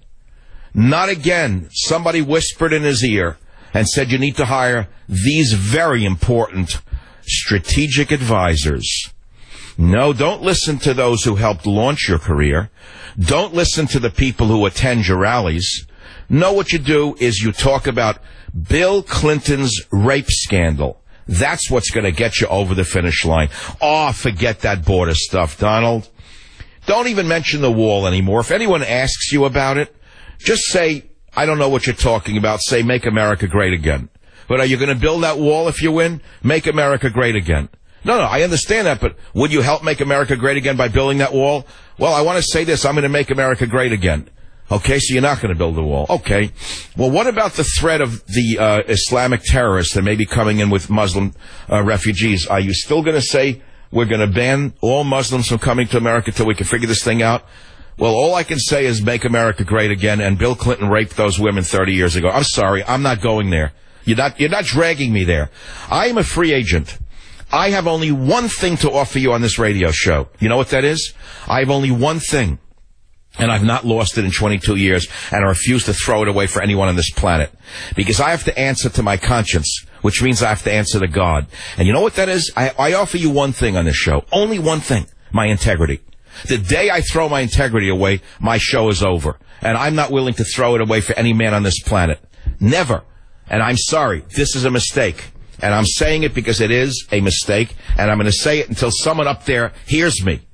Not again. Somebody whispered in his ear and said you need to hire these very important strategic advisors. No, don't listen to those who helped launch your career. Don't listen to the people who attend your rallies. No, what you do is you talk about Bill Clinton's rape scandal. That's what's going to get you over the finish line. Oh, forget that border stuff, Donald. Don't even mention the wall anymore. If anyone asks you about it, just say, I don't know what you're talking about. Say, make America great again. But are you going to build that wall if you win? Make America great again. No, I understand that, but would you help make America great again by building that wall? Well, I want to say this. I'm going to make America great again. Okay, so you're not going to build the wall. Okay. Well, what about the threat of the Islamic terrorists that may be coming in with Muslim refugees? Are you still going to say we're going to ban all Muslims from coming to America till we can figure this thing out? Well, all I can say is make America great again, and Bill Clinton raped those women 30 years ago. I'm sorry. I'm not going there. You're not dragging me there. I am a free agent. I have only one thing to offer you on this radio show. You know what that is? I have only one thing. And I've not lost it in 22 years, and I refuse to throw it away for anyone on this planet. Because I have to answer to my conscience, which means I have to answer to God. And you know what that is? I offer you one thing on this show. Only one thing. My integrity. The day I throw my integrity away, my show is over. And I'm not willing to throw it away for any man on this planet. Never. And I'm sorry. This is a mistake. And I'm saying it because it is a mistake. And I'm going to say it until someone up there hears me.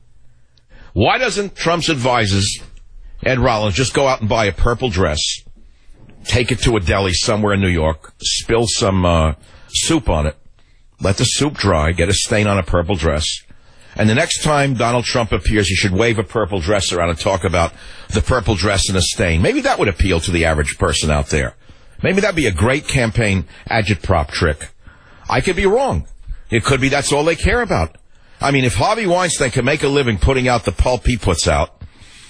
Why doesn't Trump's advisors, Ed Rollins, just go out and buy a purple dress, take it to a deli somewhere in New York, spill some soup on it, let the soup dry, get a stain on a purple dress, and the next time Donald Trump appears, he should wave a purple dress around and talk about the purple dress and a stain. Maybe that would appeal to the average person out there. Maybe that'd be a great campaign agitprop trick. I could be wrong. It could be that's all they care about. I mean, if Harvey Weinstein can make a living putting out the pulp he puts out,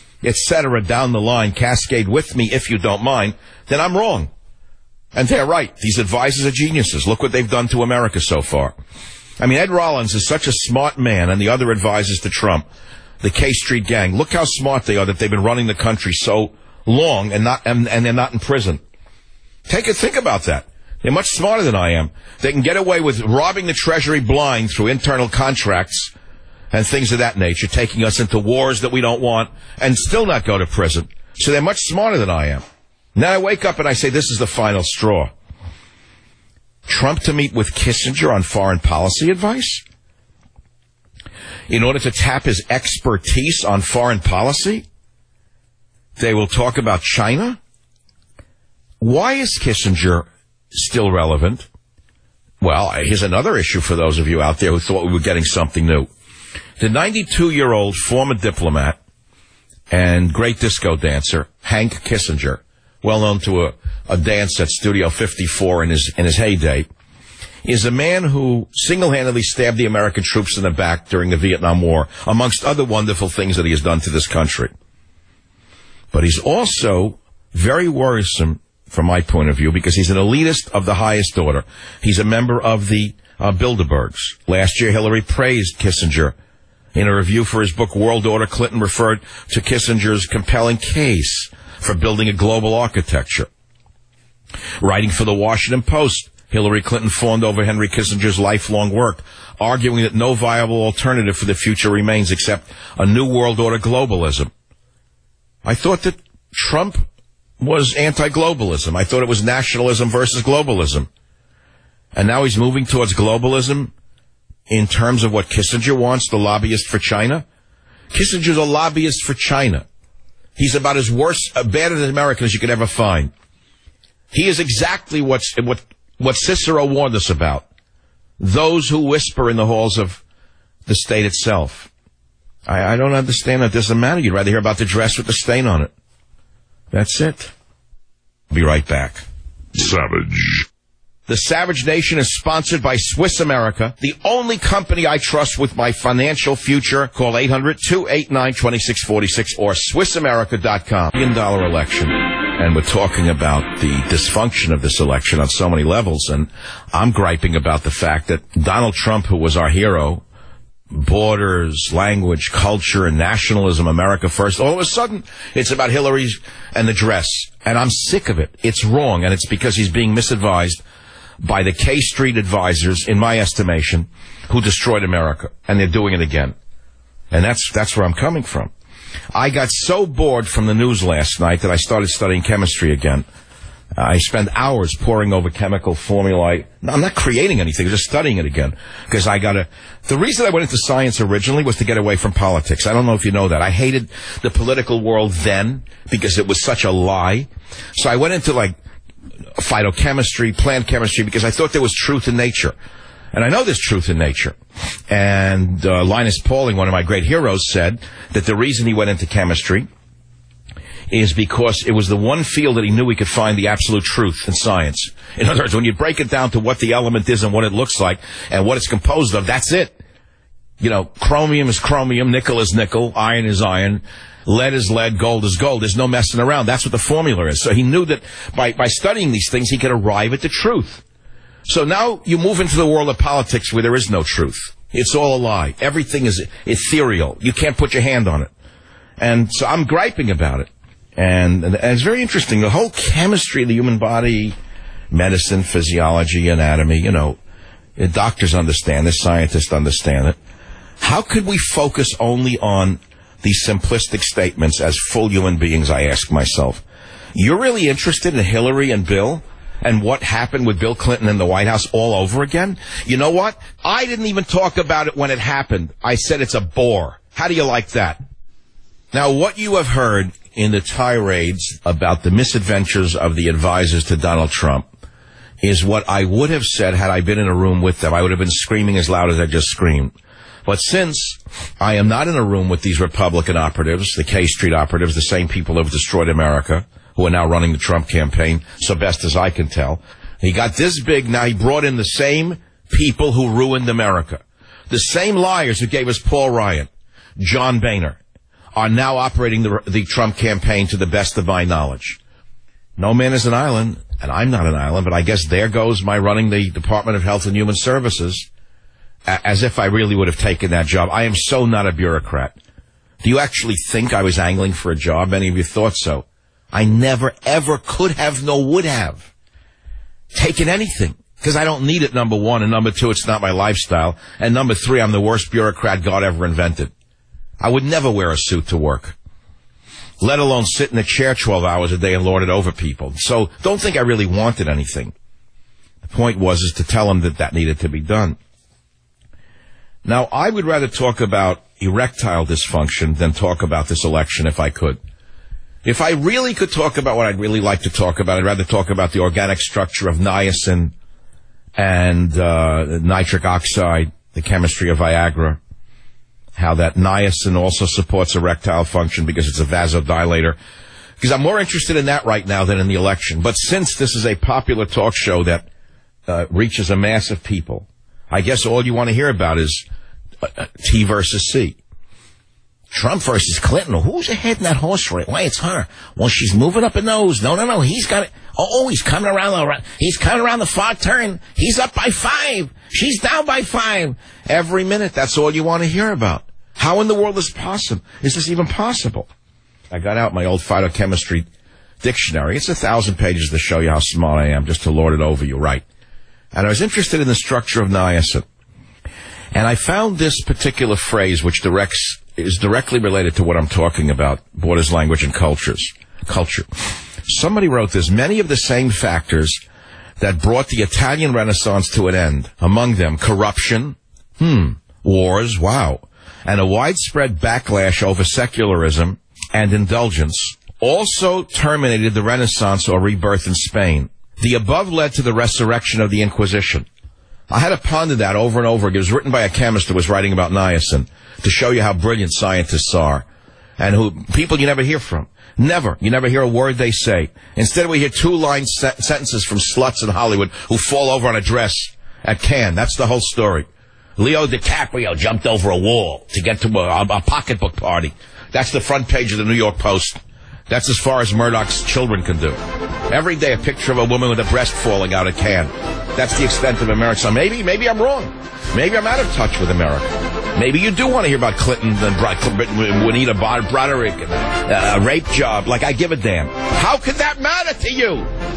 etc., down the line, cascade with me if you don't mind, then I'm wrong. And they're right. These advisors are geniuses. Look what they've done to America so far. I mean, Ed Rollins is such a smart man, and the other advisors to Trump, the K Street gang, look how smart they are that they've been running the country so long and they're not in prison. Think about that. They're much smarter than I am. They can get away with robbing the Treasury blind through internal contracts and things of that nature, taking us into wars that we don't want, and still not go to prison. So they're much smarter than I am. Now I wake up and I say, this is the final straw. Trump to meet with Kissinger on foreign policy advice? In order to tap his expertise on foreign policy? They will talk about China? Why is Kissinger still relevant? Well, here's another issue for those of you out there who thought we were getting something new. The 92-year-old former diplomat and great disco dancer, Hank Kissinger, well known to a dance at Studio 54 in his heyday, is a man who single-handedly stabbed the American troops in the back during the Vietnam War, amongst other wonderful things that he has done to this country. But he's also very worrisome from my point of view, because he's an elitist of the highest order. He's a member of the Bilderbergs. Last year, Hillary praised Kissinger. In a review for his book, World Order, Clinton referred to Kissinger's compelling case for building a global architecture. Writing for the Washington Post, Hillary Clinton fawned over Henry Kissinger's lifelong work, arguing that no viable alternative for the future remains except a new world order globalism. I thought that Trump was anti-globalism. I thought it was nationalism versus globalism. And now he's moving towards globalism in terms of what Kissinger wants, the lobbyist for China. Kissinger's a lobbyist for China. He's about as bad an American as you could ever find. He is exactly what Cicero warned us about. Those who whisper in the halls of the state itself. I don't understand that. It doesn't matter. You'd rather hear about the dress with the stain on it. That's it. Be right back. Savage. The Savage Nation is sponsored by Swiss America, the only company I trust with my financial future. Call 800-289-2646 or SwissAmerica.com. $1 billion election. And we're talking about the dysfunction of this election on so many levels. And I'm griping about the fact that Donald Trump, who was our hero, borders, language, culture, and nationalism, America first. All of a sudden, it's about Hillary and the dress. And I'm sick of it. It's wrong, and it's because he's being misadvised by the K Street advisors, in my estimation, who destroyed America. And they're doing it again. And that's where I'm coming from. I got so bored from the news last night that I started studying chemistry again. I spend hours poring over chemical formulae. I'm not creating anything, I'm just studying it again. Because the reason I went into science originally was to get away from politics. I don't know if you know that. I hated the political world then because it was such a lie. So I went into phytochemistry, plant chemistry, because I thought there was truth in nature. And I know there's truth in nature. And Linus Pauling, one of my great heroes, said that the reason he went into chemistry is because it was the one field that he knew he could find the absolute truth in science. In other words, when you break it down to what the element is and what it looks like and what it's composed of, that's it. Chromium is chromium, nickel is nickel, iron is iron, lead is lead, gold is gold. There's no messing around. That's what the formula is. So he knew that by studying these things, he could arrive at the truth. So now you move into the world of politics where there is no truth. It's all a lie. Everything is ethereal. You can't put your hand on it. And so I'm griping about it. And it's very interesting. The whole chemistry of the human body, medicine, physiology, anatomy, doctors understand this, scientists understand it. How could we focus only on these simplistic statements as full human beings, I ask myself? You're really interested in Hillary and Bill and what happened with Bill Clinton in the White House all over again? You know what? I didn't even talk about it when it happened. I said it's a bore. How do you like that? Now, what you have heard in the tirades about the misadventures of the advisors to Donald Trump is what I would have said had I been in a room with them. I would have been screaming as loud as I just screamed. But since I am not in a room with these Republican operatives, the K Street operatives, the same people who have destroyed America, who are now running the Trump campaign, so best as I can tell, he got this big, now he brought in the same people who ruined America. The same liars who gave us Paul Ryan, John Boehner, are now operating the Trump campaign to the best of my knowledge. No man is an island, and I'm not an island, but I guess there goes my running the Department of Health and Human Services, as if I really would have taken that job. I am so not a bureaucrat. Do you actually think I was angling for a job? Many of you thought so. I never, ever could have, nor would have taken anything, because I don't need it, number one, and number two, it's not my lifestyle, and number three, I'm the worst bureaucrat God ever invented. I would never wear a suit to work, let alone sit in a chair 12 hours a day and lord it over people. So don't think I really wanted anything. The point was to tell them that needed to be done. Now, I would rather talk about erectile dysfunction than talk about this election if I could. If I really could talk about what I'd really like to talk about, I'd rather talk about the organic structure of niacin and nitric oxide, the chemistry of Viagra, how that niacin also supports erectile function because it's a vasodilator. Because I'm more interested in that right now than in the election. But since this is a popular talk show that reaches a mass of people, I guess all you want to hear about is T versus C. Trump versus Clinton. Who's ahead in that horse race? Why, it's her. Well, she's moving up a nose. No. He's got it. Oh, he's coming around. He's coming around the far turn. He's up by 5. She's down by 5. Every minute, that's all you want to hear about. How in the world is this even possible? I got out my old phytochemistry dictionary. It's 1,000 pages to show you how smart I am, just to lord it over you, right? And I was interested in the structure of niacin. And I found this particular phrase, which is directly related to what I'm talking about, borders, language, and culture. Somebody wrote this: many of the same factors that brought the Italian Renaissance to an end, among them corruption, wars, and a widespread backlash over secularism and indulgence also terminated the Renaissance or rebirth in Spain. The above led to the resurrection of the Inquisition. I had to ponder that over and over again. It was written by a chemist who was writing about niacin to show you how brilliant scientists are and who people you never hear from. Never. You never hear a word they say. Instead, we hear two-line sentences from sluts in Hollywood who fall over on a dress at Cannes. That's the whole story. Leo DiCaprio jumped over a wall to get to a pocketbook party. That's the front page of the New York Post. That's as far as Murdoch's children can do. Every day a picture of a woman with a breast falling out at Cannes. That's the extent of America. So maybe I'm wrong. Maybe I'm out of touch with America. Maybe you do want to hear about Clinton and Juanita Broderick and a rape job. Like I give a damn. How could that matter to you?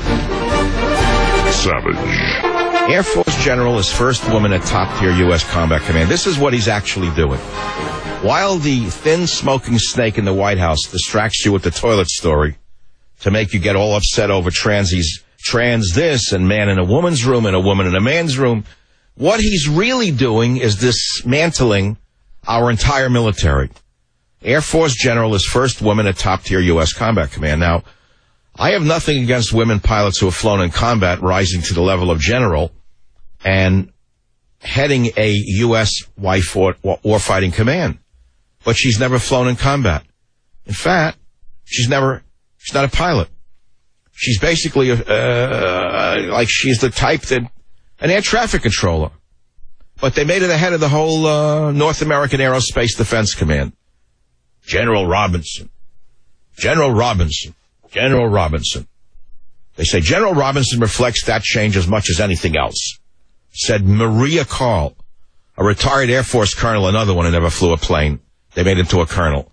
Savage. Air Force General is first woman at top-tier U.S. Combat Command. This is what he's actually doing. While the thin smoking snake in the White House distracts you with the toilet story to make you get all upset over trans this and man in a woman's room and a woman in a man's room, what he's really doing is dismantling our entire military. Air Force General is first woman at top-tier U.S. Combat Command. Now, I have nothing against women pilots who have flown in combat rising to the level of general and heading a U.S. warfighting command. But she's never flown in combat. In fact, she's not a pilot. She's basically like she's the type that an air traffic controller. But they made her the head of the whole North American Aerospace Defense Command. General Robinson. General Robinson. General Robinson. They say General Robinson reflects that change as much as anything else, said Maria Carl, a retired Air Force colonel, another one who never flew a plane. They made him to a colonel.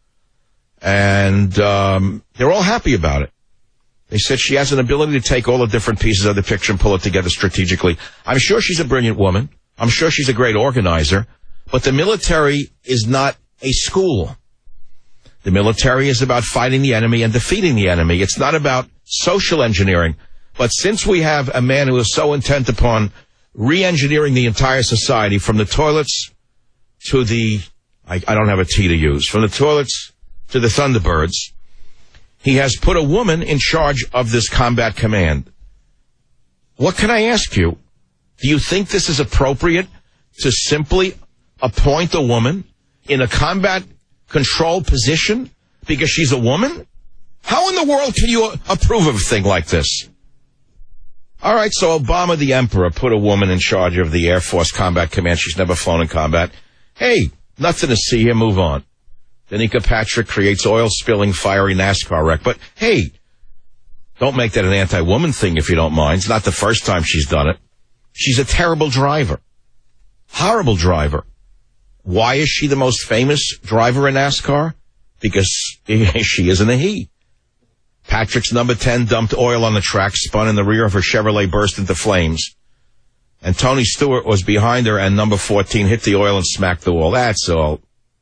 And they're all happy about it. They said she has an ability to take all the different pieces of the picture and pull it together strategically. I'm sure she's a brilliant woman. I'm sure she's a great organizer. But the military is not a school. The military is about fighting the enemy and defeating the enemy. It's not about social engineering. But since we have a man who is so intent upon re-engineering the entire society from the toilets to the... I don't have a T to use. From the toilets to the Thunderbirds, he has put a woman in charge of this combat command. What can I ask you? Do you think this is appropriate to simply appoint a woman in a combat control position because she's a woman? How in the world can you approve of a thing like this? All right, so Obama the Emperor put a woman in charge of the Air Force Combat Command. She's never flown in combat. Hey, nothing to see here. Move on. Danica Patrick creates oil-spilling, fiery NASCAR wreck. But, hey, don't make that an anti-woman thing if you don't mind. It's not the first time she's done it. She's a terrible driver. Horrible driver. Why is she the most famous driver in NASCAR? Because she isn't a he. Patrick's number 10 dumped oil on the track, spun in the rear of her Chevrolet, burst into flames. And Tony Stewart was behind her, and number 14 hit the oil and smacked the wall. That's all.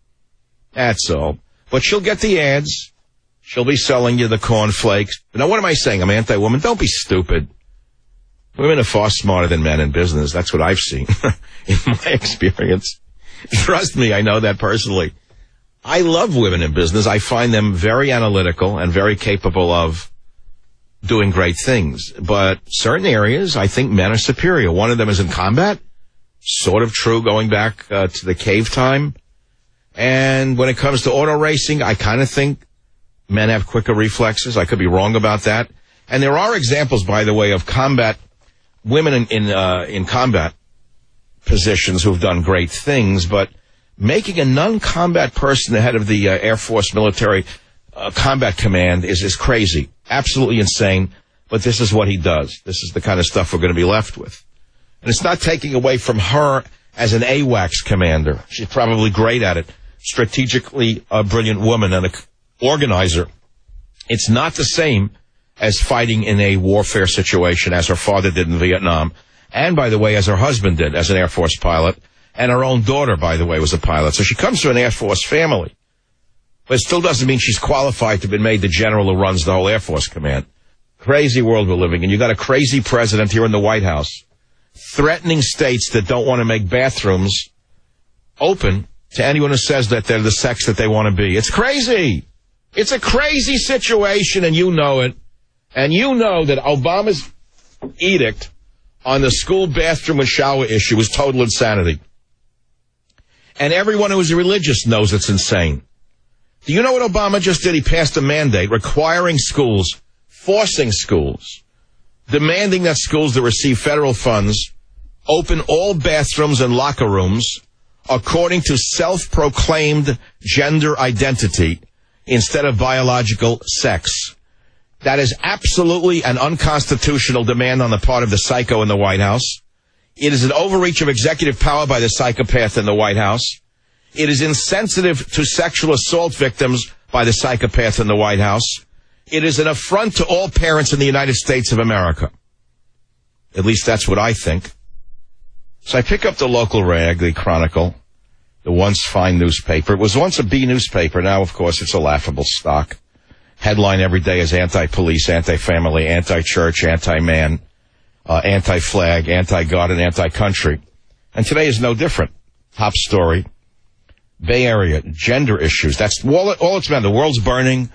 That's all. But she'll get the ads. She'll be selling you the cornflakes. Now, what am I saying? I'm anti-woman? Don't be stupid. Women are far smarter than men in business. That's what I've seen in my experience. Trust me, I know that personally. I love women in business. I find them very analytical and very capable of doing great things. But certain areas, I think men are superior. One of them is in combat. Sort of true going back to the cave time. And when it comes to auto racing, I kind of think men have quicker reflexes. I could be wrong about that. And there are examples, by the way, of combat women in combat positions who've done great things. But making a non-combat person the head of the Air Force Military Combat Command is crazy. Absolutely insane. But this is what he does. This is the kind of stuff we're going to be left with. And it's not taking away from her as an AWACS commander. She's probably great at it. Strategically a brilliant woman and an organizer. It's not the same as fighting in a warfare situation as her father did in Vietnam. And, by the way, as her husband did as an Air Force pilot. And her own daughter, by the way, was a pilot. So she comes from an Air Force family. But it still doesn't mean she's qualified to be made the general who runs the whole Air Force command. Crazy world we're living in. You got a crazy president here in the White House threatening states that don't want to make bathrooms open to anyone who says that they're the sex that they want to be. It's crazy. It's a crazy situation, and you know it. And you know that Obama's edict on the school bathroom and shower issue is total insanity. And everyone who is religious knows it's insane. Do you know what Obama just did? He passed a mandate requiring schools, forcing schools, demanding that schools that receive federal funds open all bathrooms and locker rooms according to self-proclaimed gender identity instead of biological sex. That is absolutely an unconstitutional demand on the part of the psycho in the White House. It is an overreach of executive power by the psychopath in the White House. It is insensitive to sexual assault victims by the psychopath in the White House. It is an affront to all parents in the United States of America. At least that's what I think. So I pick up the local rag, the Chronicle, the once fine newspaper. It was once a B newspaper. Now, of course, it's a laughable stock. Headline every day is anti-police, anti-family, anti-church, anti-man, anti-flag, anti-God, and anti-country. And today is no different. Top story. Bay Area, gender issues. That's all it's been. The world's burning.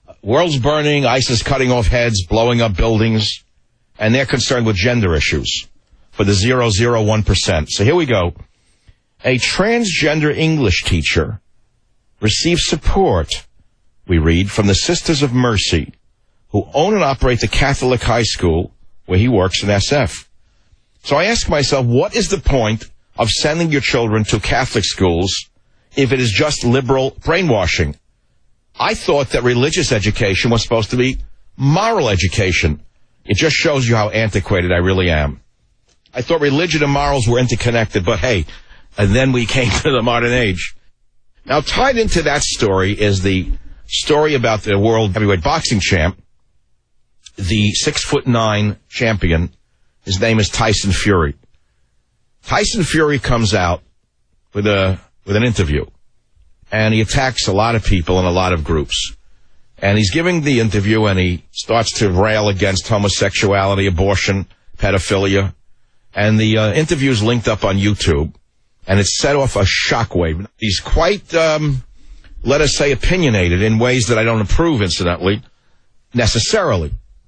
ISIS cutting off heads, blowing up buildings. And they're concerned with gender issues for the 0.01%. So here we go. A transgender English teacher received support, we read, from the Sisters of Mercy, who own and operate the Catholic high school where he works in SF. So I ask myself, what is the point of sending your children to Catholic schools if it is just liberal brainwashing? I thought that religious education was supposed to be moral education. It just shows you how antiquated I really am. I thought religion and morals were interconnected, but hey, and then we came to the modern age. Now, tied into that story is the story about the world heavyweight boxing champ, the 6'9" champion. His name is Tyson Fury. Tyson Fury comes out with an interview, and he attacks a lot of people in a lot of groups. And he's giving the interview, and he starts to rail against homosexuality, abortion, pedophilia. And the interview is linked up on YouTube, and it set off a shockwave. He's quite, let us say, opinionated in ways that I don't approve, incidentally, necessarily,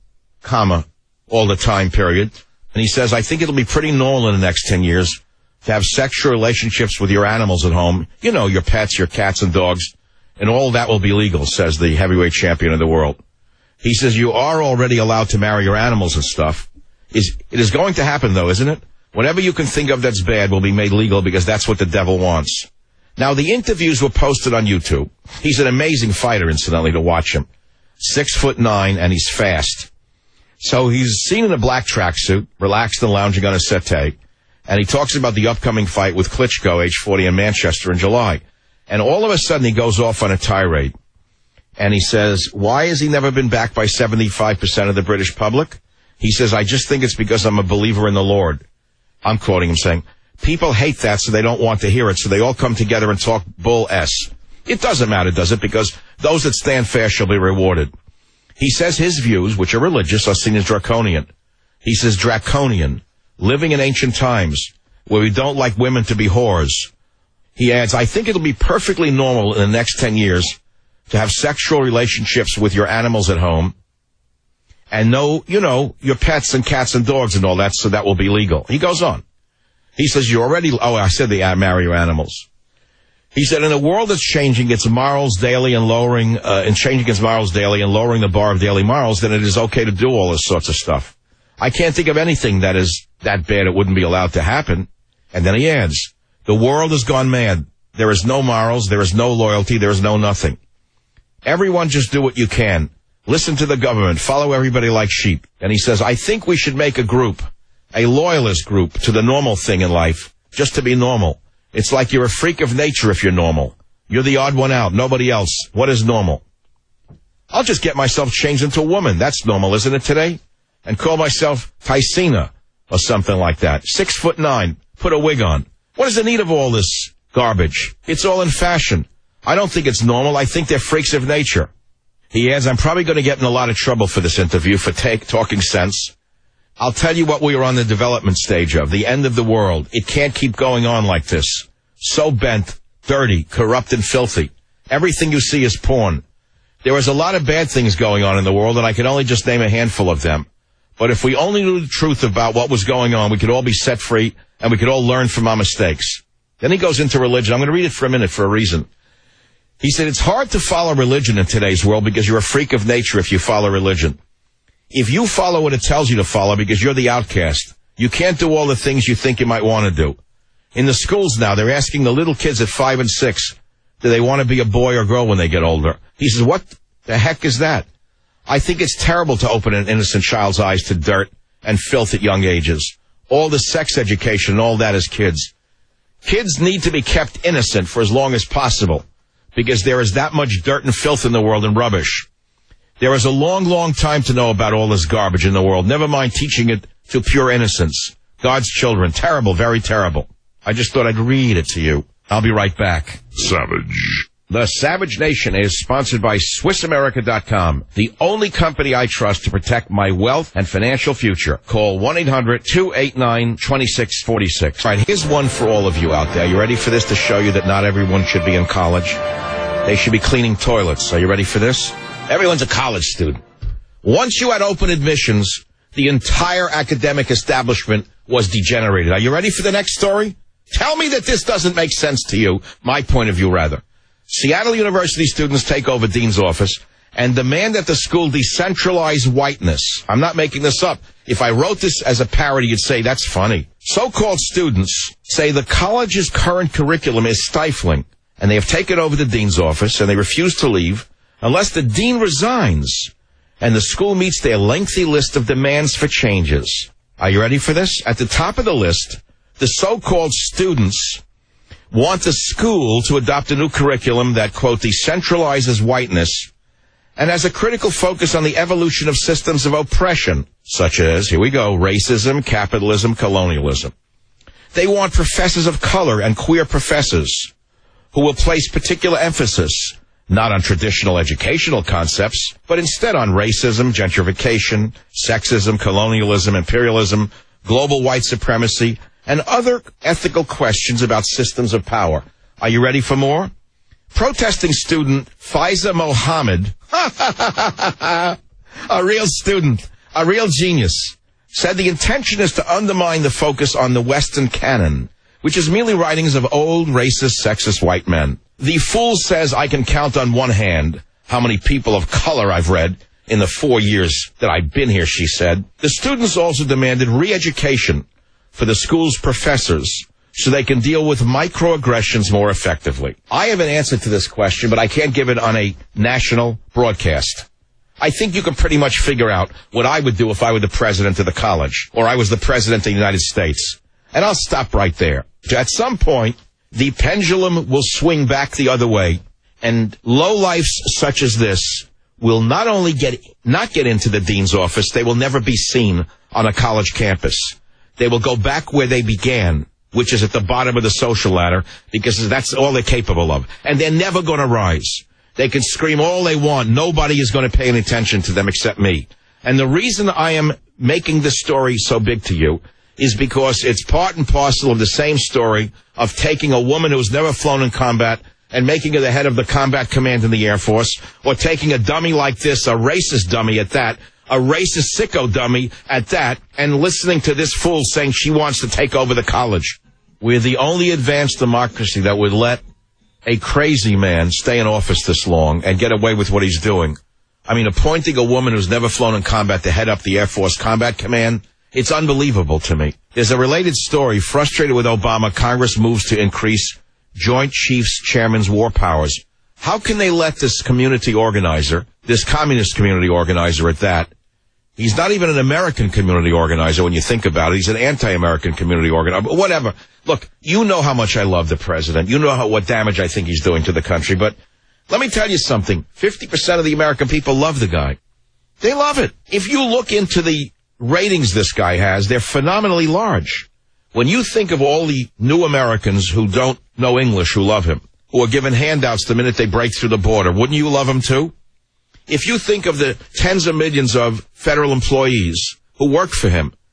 all the time, period. And he says, I think it'll be pretty normal in the next 10 years to have sexual relationships with your animals at home. You know, your pets, your cats and dogs. And all that will be legal, says the heavyweight champion of the world. He says, you are already allowed to marry your animals and stuff. It is going to happen, though, isn't it? Whatever you can think of that's bad will be made legal because that's what the devil wants. Now, the interviews were posted on YouTube. He's an amazing fighter, incidentally, to watch him. 6'9", and he's fast. So he's seen in a black tracksuit, relaxed and lounging on a settee, and he talks about the upcoming fight with Klitschko, age 40, in Manchester in July. And all of a sudden, he goes off on a tirade. And he says, why has he never been backed by 75% of the British public? He says, I just think it's because I'm a believer in the Lord. I'm quoting him saying, people hate that, so they don't want to hear it, so they all come together and talk bull S. It doesn't matter, does it? Because those that stand fast shall be rewarded. He says his views, which are religious, are seen as draconian. He says draconian, living in ancient times, where we don't like women to be whores. He adds, I think it'll be perfectly normal in the next 10 years to have sexual relationships with your animals at home and know, your pets and cats and dogs and all that, so that will be legal. He goes on. He says, I said they marry your animals. He said, in a world that's changing its morals daily and lowering the bar of daily morals, then it is okay to do all this sorts of stuff. I can't think of anything that is that bad it wouldn't be allowed to happen. And then he adds, the world has gone mad. There is no morals, there is no loyalty, there is no nothing. Everyone just do what you can. Listen to the government, follow everybody like sheep. And he says, I think we should make a group, a loyalist group to the normal thing in life, just to be normal. It's like you're a freak of nature if you're normal. You're the odd one out, nobody else. What is normal? I'll just get myself changed into a woman. That's normal, isn't it, today? And call myself Tysina or something like that. 6'9", put a wig on. What is the need of all this garbage? It's all in fashion. I don't think it's normal. I think they're freaks of nature. He adds, I'm probably going to get in a lot of trouble for this interview, for talking sense. I'll tell you what we are on the development stage of, the end of the world. It can't keep going on like this. So bent, dirty, corrupt, and filthy. Everything you see is porn. There is a lot of bad things going on in the world, and I can only just name a handful of them. But if we only knew the truth about what was going on, we could all be set free, and we could all learn from our mistakes. Then he goes into religion. I'm going to read it for a minute for a reason. He said, it's hard to follow religion in today's world because you're a freak of nature if you follow religion. If you follow what it tells you to follow because you're the outcast, you can't do all the things you think you might want to do. In the schools now, they're asking the little kids at 5 and 6, do they want to be a boy or girl when they get older? He says, what the heck is that? I think it's terrible to open an innocent child's eyes to dirt and filth at young ages. All the sex education and all that as kids. Kids need to be kept innocent for as long as possible because there is that much dirt and filth in the world and rubbish. There is a long, long time to know about all this garbage in the world. Never mind teaching it to pure innocence. God's children. Terrible, very terrible. I just thought I'd read it to you. I'll be right back. Savage. The Savage Nation is sponsored by SwissAmerica.com, the only company I trust to protect my wealth and financial future. Call 1-800-289-2646. All right, here's one for all of you out there. You ready for this to show you that not everyone should be in college? They should be cleaning toilets. Are you ready for this? Everyone's a college student. Once you had open admissions, the entire academic establishment was degenerated. Are you ready for the next story? Tell me that this doesn't make sense to you. My point of view, rather. Seattle University students take over dean's office and demand that the school decentralize whiteness. I'm not making this up. If I wrote this as a parody, you'd say, that's funny. So-called students say the college's current curriculum is stifling, and they have taken over the dean's office, and they refuse to leave unless the dean resigns, and the school meets their lengthy list of demands for changes. Are you ready for this? At the top of the list, the so-called students want the school to adopt a new curriculum that, quote, decentralizes whiteness and has a critical focus on the evolution of systems of oppression, such as, here we go, racism, capitalism, colonialism. They want professors of color and queer professors who will place particular emphasis not on traditional educational concepts, but instead on racism, gentrification, sexism, colonialism, imperialism, global white supremacy, and other ethical questions about systems of power. Are you ready for more? Protesting student Faiza Mohammed, a real student, a real genius, said the intention is to undermine the focus on the Western canon, which is merely writings of old, racist, sexist white men. The fool says I can count on one hand how many people of color I've read in the 4 years that I've been here, she said. The students also demanded re-education for the school's professors so they can deal with microaggressions more effectively. I have an answer to this question, but I can't give it on a national broadcast. I think you can pretty much figure out what I would do if I were the president of the college, or I was the president of the United States. And I'll stop right there. At some point, the pendulum will swing back the other way, and lowlifes such as this will not only not get into the dean's office, they will never be seen on a college campus. They will go back where they began, which is at the bottom of the social ladder, because that's all they're capable of. And they're never going to rise. They can scream all they want. Nobody is going to pay any attention to them except me. And the reason I am making this story so big to you is because it's part and parcel of the same story of taking a woman who's never flown in combat and making her the head of the combat command in the Air Force, or taking a dummy like this, a racist dummy at that, a racist sicko dummy at that, and listening to this fool saying she wants to take over the college. We're the only advanced democracy that would let a crazy man stay in office this long and get away with what he's doing. I mean, appointing a woman who's never flown in combat to head up the Air Force Combat Command, it's unbelievable to me. There's a related story. Frustrated with Obama, Congress moves to increase Joint Chiefs Chairman's war powers. How can they let this community organizer, this communist community organizer at that, he's not even an American community organizer when you think about it. He's an anti-American community organizer. Whatever. Look, you know how much I love the president. You know what damage I think he's doing to the country. But let me tell you something. 50% of the American people love the guy. They love it. If you look into the ratings this guy has, they're phenomenally large. When you think of all the new Americans who don't know English who love him, who are given handouts the minute they break through the border, wouldn't you love him too? If you think of the tens of millions of federal employees who work for him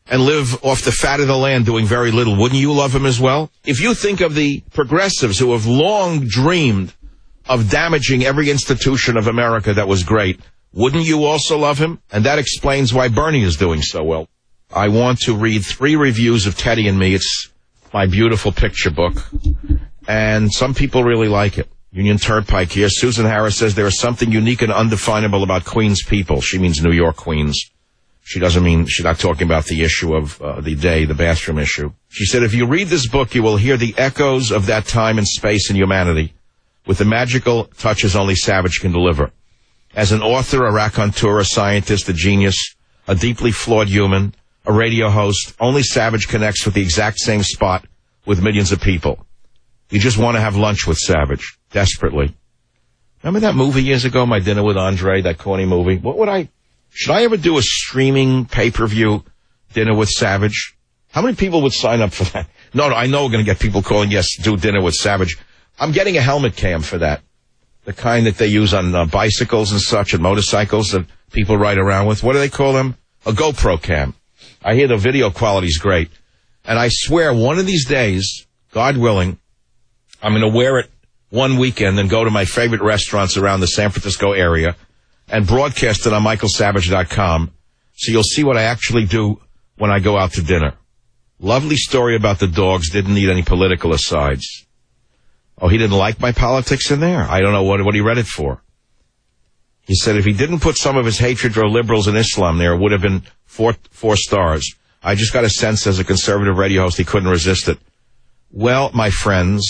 and live off the fat of the land doing very little, wouldn't you love him as well? If you think of the progressives who have long dreamed of damaging every institution of America that was great, wouldn't you also love him? And that explains why Bernie is doing so well. I want to read 3 reviews of Teddy and Me. It's my beautiful picture book, and some people really like it. Union Turnpike here. Susan Harris says there is something unique and undefinable about Queens people. She means New York Queens. She's not talking about the issue of the day, the bathroom issue. She said, if you read this book, you will hear the echoes of that time and space and humanity with the magical touches only Savage can deliver. As an author, a raconteur, a scientist, a genius, a deeply flawed human, a radio host, only Savage connects with the exact same spot with millions of people. You just want to have lunch with Savage, desperately. Remember that movie years ago, My Dinner with Andre, that corny movie? Should I ever do a streaming pay-per-view Dinner with Savage? How many people would sign up for that? No, I know we're going to get people calling, yes, do Dinner with Savage. I'm getting a helmet cam for that. The kind that they use on bicycles and such and motorcycles that people ride around with. What do they call them? A GoPro cam. I hear the video quality's great. And I swear one of these days, God willing, I'm going to wear it one weekend and go to my favorite restaurants around the San Francisco area and broadcast it on michaelsavage.com so you'll see what I actually do when I go out to dinner. Lovely story about the dogs. Didn't need any political asides. Oh, he didn't like my politics in there? I don't know what he read it for. He said if he didn't put some of his hatred for liberals and Islam there, it would have been four stars. I just got a sense as a conservative radio host he couldn't resist it. Well, my friends,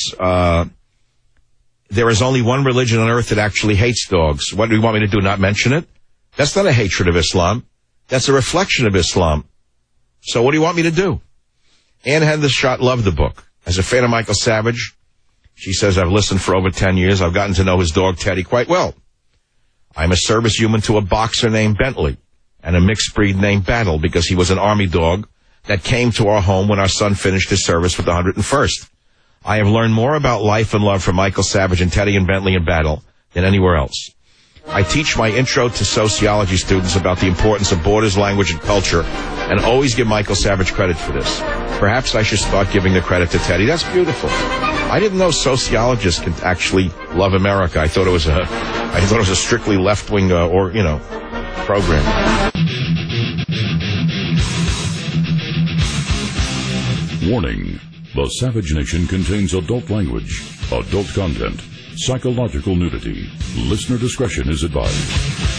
there is only one religion on earth that actually hates dogs. What do you want me to do, not mention it? That's not a hatred of Islam. That's a reflection of Islam. So what do you want me to do? Ann Hendershot loved the book. As a fan of Michael Savage, she says, I've listened for over 10 years. I've gotten to know his dog, Teddy, quite well. I'm a service human to a boxer named Bentley and a mixed breed named Battle because he was an army dog that came to our home when our son finished his service with the 101st. I have learned more about life and love from Michael Savage and Teddy and Bentley and Battle than anywhere else. I teach my intro to sociology students about the importance of borders, language, and culture, and always give Michael Savage credit for this. Perhaps I should start giving the credit to Teddy. That's beautiful. I didn't know sociologists could actually love America. I thought it was a strictly left-wing program. Warning. The Savage Nation contains adult language, adult content, psychological nudity. Listener discretion is advised.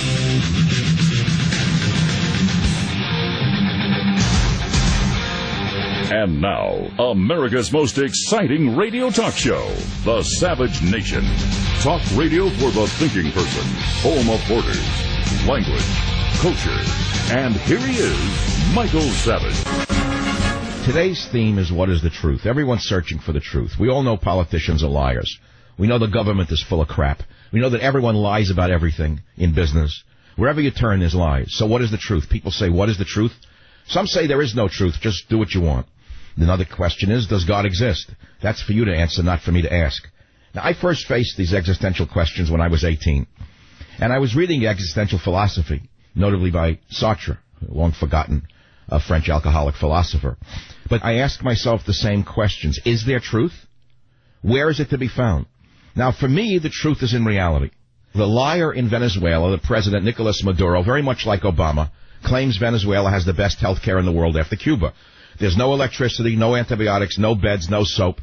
And now, America's most exciting radio talk show, The Savage Nation. Talk radio for the thinking person, home of borders, language, culture. And here he is, Michael Savage. Today's theme is what is the truth? Everyone's searching for the truth. We all know politicians are liars. We know the government is full of crap. We know that everyone lies about everything in business. Wherever you turn, there's lies. So what is the truth? People say, what is the truth? Some say there is no truth. Just do what you want. Another question is, does God exist? That's for you to answer, not for me to ask. Now, I first faced these existential questions when I was 18. And I was reading existential philosophy, notably by Sartre, long forgotten, a French alcoholic philosopher. But I asked myself the same questions. Is there truth? Where is it to be found? Now, for me, the truth is in reality. The liar in Venezuela, the president Nicolas Maduro, very much like Obama, claims Venezuela has the best health care in the world after Cuba. There's no electricity, no antibiotics, no beds, no soap.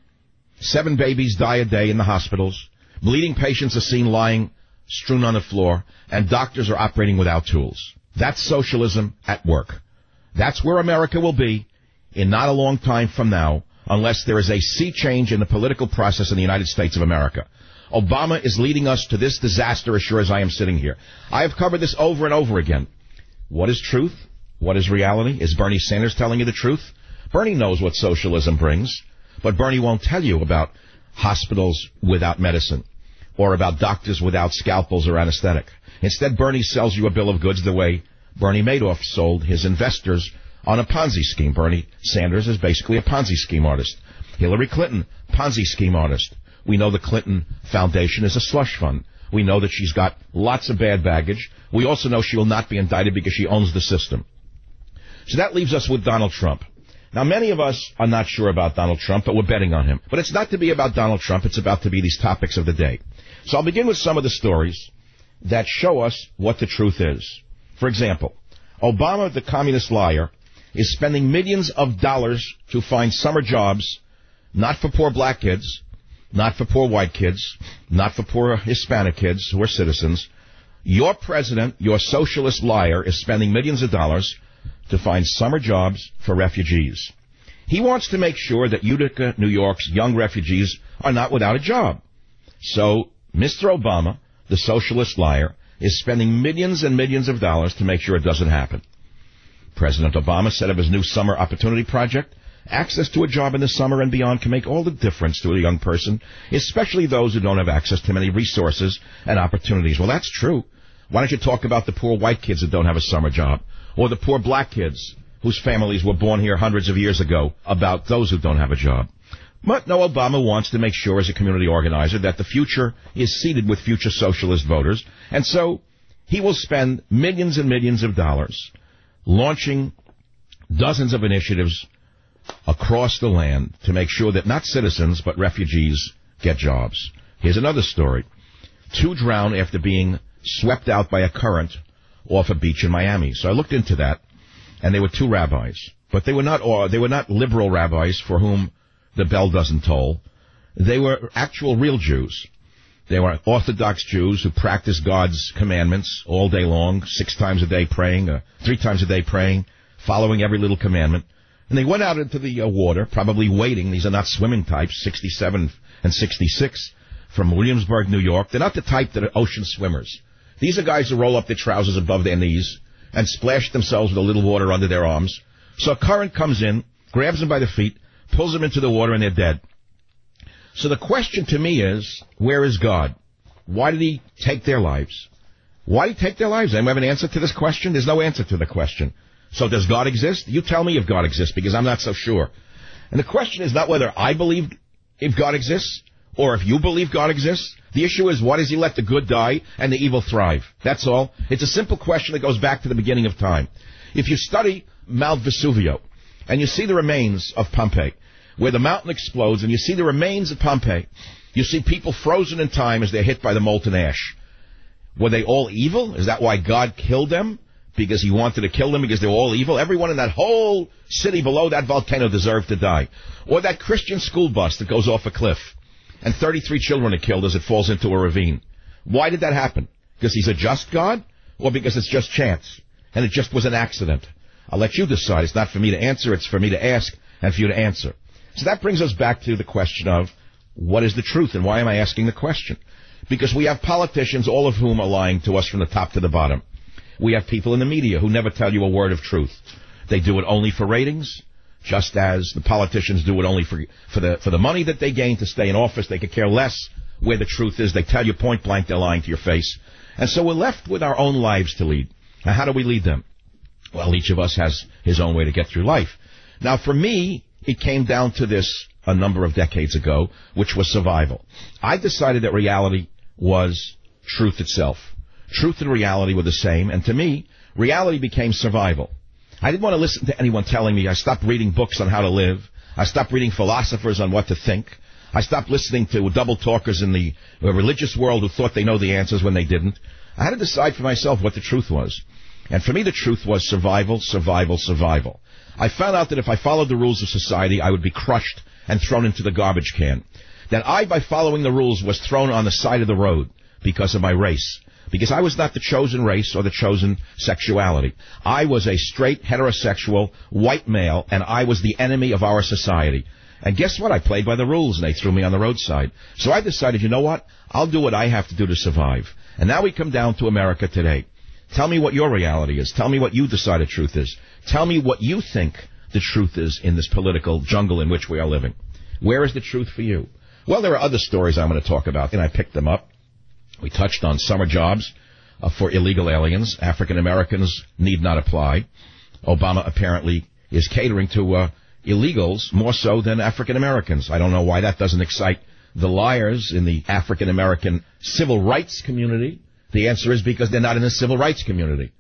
7 babies die a day in the hospitals. Bleeding patients are seen lying strewn on the floor, and doctors are operating without tools. That's socialism at work. That's where America will be in not a long time from now, unless there is a sea change in the political process in the United States of America. Obama is leading us to this disaster as sure as I am sitting here. I have covered this over and over again. What is truth? What is reality? Is Bernie Sanders telling you the truth? Bernie knows what socialism brings, but Bernie won't tell you about hospitals without medicine or about doctors without scalpels or anesthetic. Instead, Bernie sells you a bill of goods the way Bernie Madoff sold his investors on a Ponzi scheme. Bernie Sanders is basically a Ponzi scheme artist. Hillary Clinton, Ponzi scheme artist. We know the Clinton Foundation is a slush fund. We know that she's got lots of bad baggage. We also know she will not be indicted because she owns the system. So that leaves us with Donald Trump. Now, many of us are not sure about Donald Trump, but we're betting on him. But it's not to be about Donald Trump. It's about to be these topics of the day. So I'll begin with some of the stories that show us what the truth is. For example, Obama, the communist liar, is spending millions of dollars to find summer jobs, not for poor black kids, not for poor white kids, not for poor Hispanic kids who are citizens. Your president, your socialist liar, is spending millions of dollars to find summer jobs for refugees. He wants to make sure that Utica, New York's young refugees are not without a job. So, Mr. Obama, the socialist liar, is spending millions and millions of dollars to make sure it doesn't happen. President Obama said of his new Summer Opportunity Project, access to a job in the summer and beyond can make all the difference to a young person, especially those who don't have access to many resources and opportunities. Well, that's true. Why don't you talk about the poor white kids that don't have a summer job? Or the poor black kids whose families were born here hundreds of years ago, about those who don't have a job. But no, Obama wants to make sure as a community organizer that the future is seated with future socialist voters. And so he will spend millions and millions of dollars launching dozens of initiatives across the land to make sure that not citizens but refugees get jobs. Here's another story. 2 drowned after being swept out by a current off a beach in Miami. So I looked into that, and they were 2 rabbis. But they were not liberal rabbis for whom the bell doesn't toll. They were actual real Jews. They were Orthodox Jews who practiced God's commandments all day long, 6 times a day praying, 3 times a day praying, following every little commandment. And they went out into the water, probably wading. These are not swimming types, 67 and 66, from Williamsburg, New York. They're not the type that are ocean swimmers. These are guys who roll up their trousers above their knees and splash themselves with a little water under their arms. So a current comes in, grabs them by the feet, pulls them into the water, and they're dead. So the question to me is, where is God? Why did he take their lives? Why did he take their lives? Anyone have an answer to this question? There's no answer to the question. So does God exist? You tell me if God exists, because I'm not so sure. And the question is not whether I believe if God exists or if you believe God exists. The issue is, why does he let the good die and the evil thrive? That's all. It's a simple question that goes back to the beginning of time. If you study Mount Vesuvio and you see the remains of Pompeii, where the mountain explodes, and you see the remains of Pompeii, you see people frozen in time as they're hit by the molten ash. Were they all evil? Is that why God killed them? Because he wanted to kill them because they were all evil? Everyone in that whole city below that volcano deserved to die. Or that Christian school bus that goes off a cliff, and 33 children are killed as it falls into a ravine. Why did that happen? Because he's a just God? Or because it's just chance, and it just was an accident? I'll let you decide. It's not for me to answer. It's for me to ask and for you to answer. So that brings us back to the question of, what is the truth, and why am I asking the question? Because we have politicians, all of whom are lying to us from the top to the bottom. We have people in the media who never tell you a word of truth. They do it only for ratings, just as the politicians do it only for the money that they gain to stay in office. They could care less where the truth is. They tell you point blank they're lying to your face. And so we're left with our own lives to lead. Now, how do we lead them? Well, each of us has his own way to get through life. Now, for me, it came down to this a number of decades ago, which was survival. I decided that reality was truth itself. Truth and reality were the same, and to me, reality became survival. I didn't want to listen to anyone telling me. I stopped reading books on how to live. I stopped reading philosophers on what to think. I stopped listening to double talkers in the religious world who thought they know the answers when they didn't. I had to decide for myself what the truth was. And for me, the truth was survival, survival, survival. I found out that if I followed the rules of society, I would be crushed and thrown into the garbage can. That I, by following the rules, was thrown on the side of the road because of my race. Because I was not the chosen race or the chosen sexuality. I was a straight, heterosexual, white male, and I was the enemy of our society. And guess what? I played by the rules, and they threw me on the roadside. So I decided, you know what? I'll do what I have to do to survive. And now we come down to America today. Tell me what your reality is. Tell me what you decide the truth is. Tell me what you think the truth is in this political jungle in which we are living. Where is the truth for you? Well, there are other stories I'm going to talk about, and I picked them up. We touched on summer jobs for illegal aliens. African Americans need not apply. Obama apparently is catering to illegals more so than African Americans. I don't know why that doesn't excite the liars in the African American civil rights community. The answer is because they're not in the civil rights community.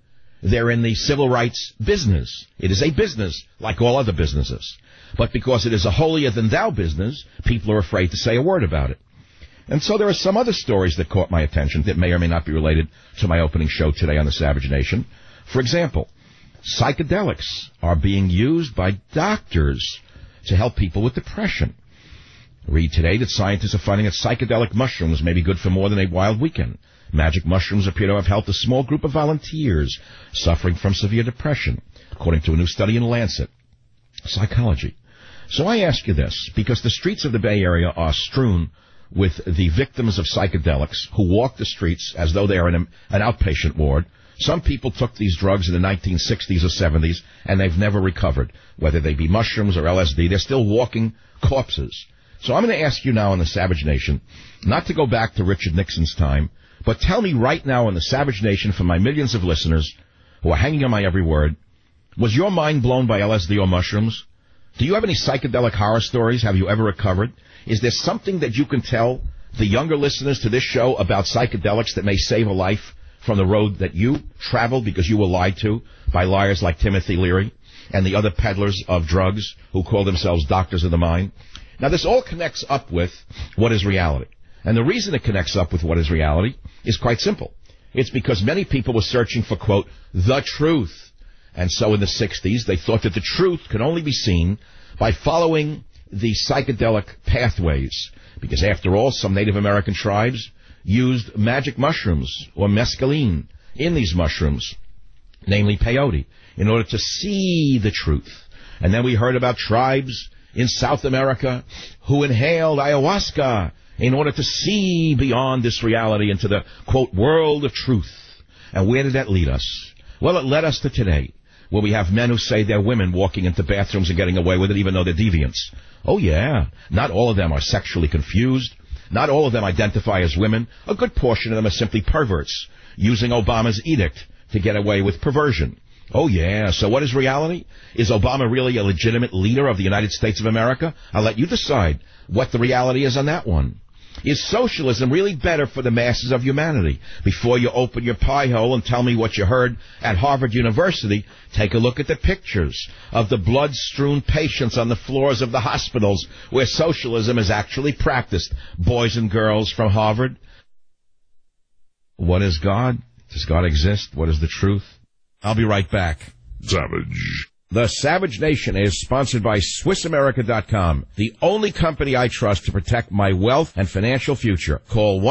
they're in the civil rights business. It is a business like all other businesses. But because it is a holier-than-thou business, people are afraid to say a word about it. And so there are some other stories that caught my attention that may or may not be related to my opening show today on the Savage Nation. For example, psychedelics are being used by doctors to help people with depression. Read today that scientists are finding that psychedelic mushrooms may be good for more than a wild weekend. Magic mushrooms appear to have helped a small group of volunteers suffering from severe depression, according to a new study in Lancet Psychology. So I ask you this, because the streets of the Bay Area are strewn with the victims of psychedelics who walk the streets as though they are in an outpatient ward. Some people took these drugs in the 1960s or 70s, and they've never recovered. Whether they be mushrooms or LSD, they're still walking corpses. So I'm going to ask you now in the Savage Nation, not to go back to Richard Nixon's time, but tell me right now in the Savage Nation, for my millions of listeners who are hanging on my every word, was your mind blown by LSD or mushrooms? Do you have any psychedelic horror stories? Have you ever recovered? Is there something that you can tell the younger listeners to this show about psychedelics that may save a life from the road that you traveled because you were lied to by liars like Timothy Leary and the other peddlers of drugs who call themselves doctors of the mind? Now, this all connects up with what is reality. And the reason it connects up with what is reality is quite simple. It's because many people were searching for, quote, the truth. And so in the 60s, they thought that the truth could only be seen by following the psychedelic pathways. Because after all, some Native American tribes used magic mushrooms or mescaline in these mushrooms, namely peyote, in order to see the truth. And then we heard about tribes in South America who inhaled ayahuasca in order to see beyond this reality into the, quote, world of truth. And where did that lead us? Well, it led us to today, where we have men who say they're women walking into bathrooms and getting away with it, even though they're deviants. Oh, yeah. Not all of them are sexually confused. Not all of them identify as women. A good portion of them are simply perverts, using Obama's edict to get away with perversion. Oh, yeah. So what is reality? Is Obama really a legitimate leader of the United States of America? I'll let you decide what the reality is on that one. Is socialism really better for the masses of humanity? Before you open your pie hole and tell me what you heard at Harvard University, take a look at the pictures of the blood-strewn patients on the floors of the hospitals where socialism is actually practiced. Boys and girls from Harvard. What is God? Does God exist? What is the truth? I'll be right back. Savage. The Savage Nation is sponsored by SwissAmerica.com, the only company I trust to protect my wealth and financial future. Call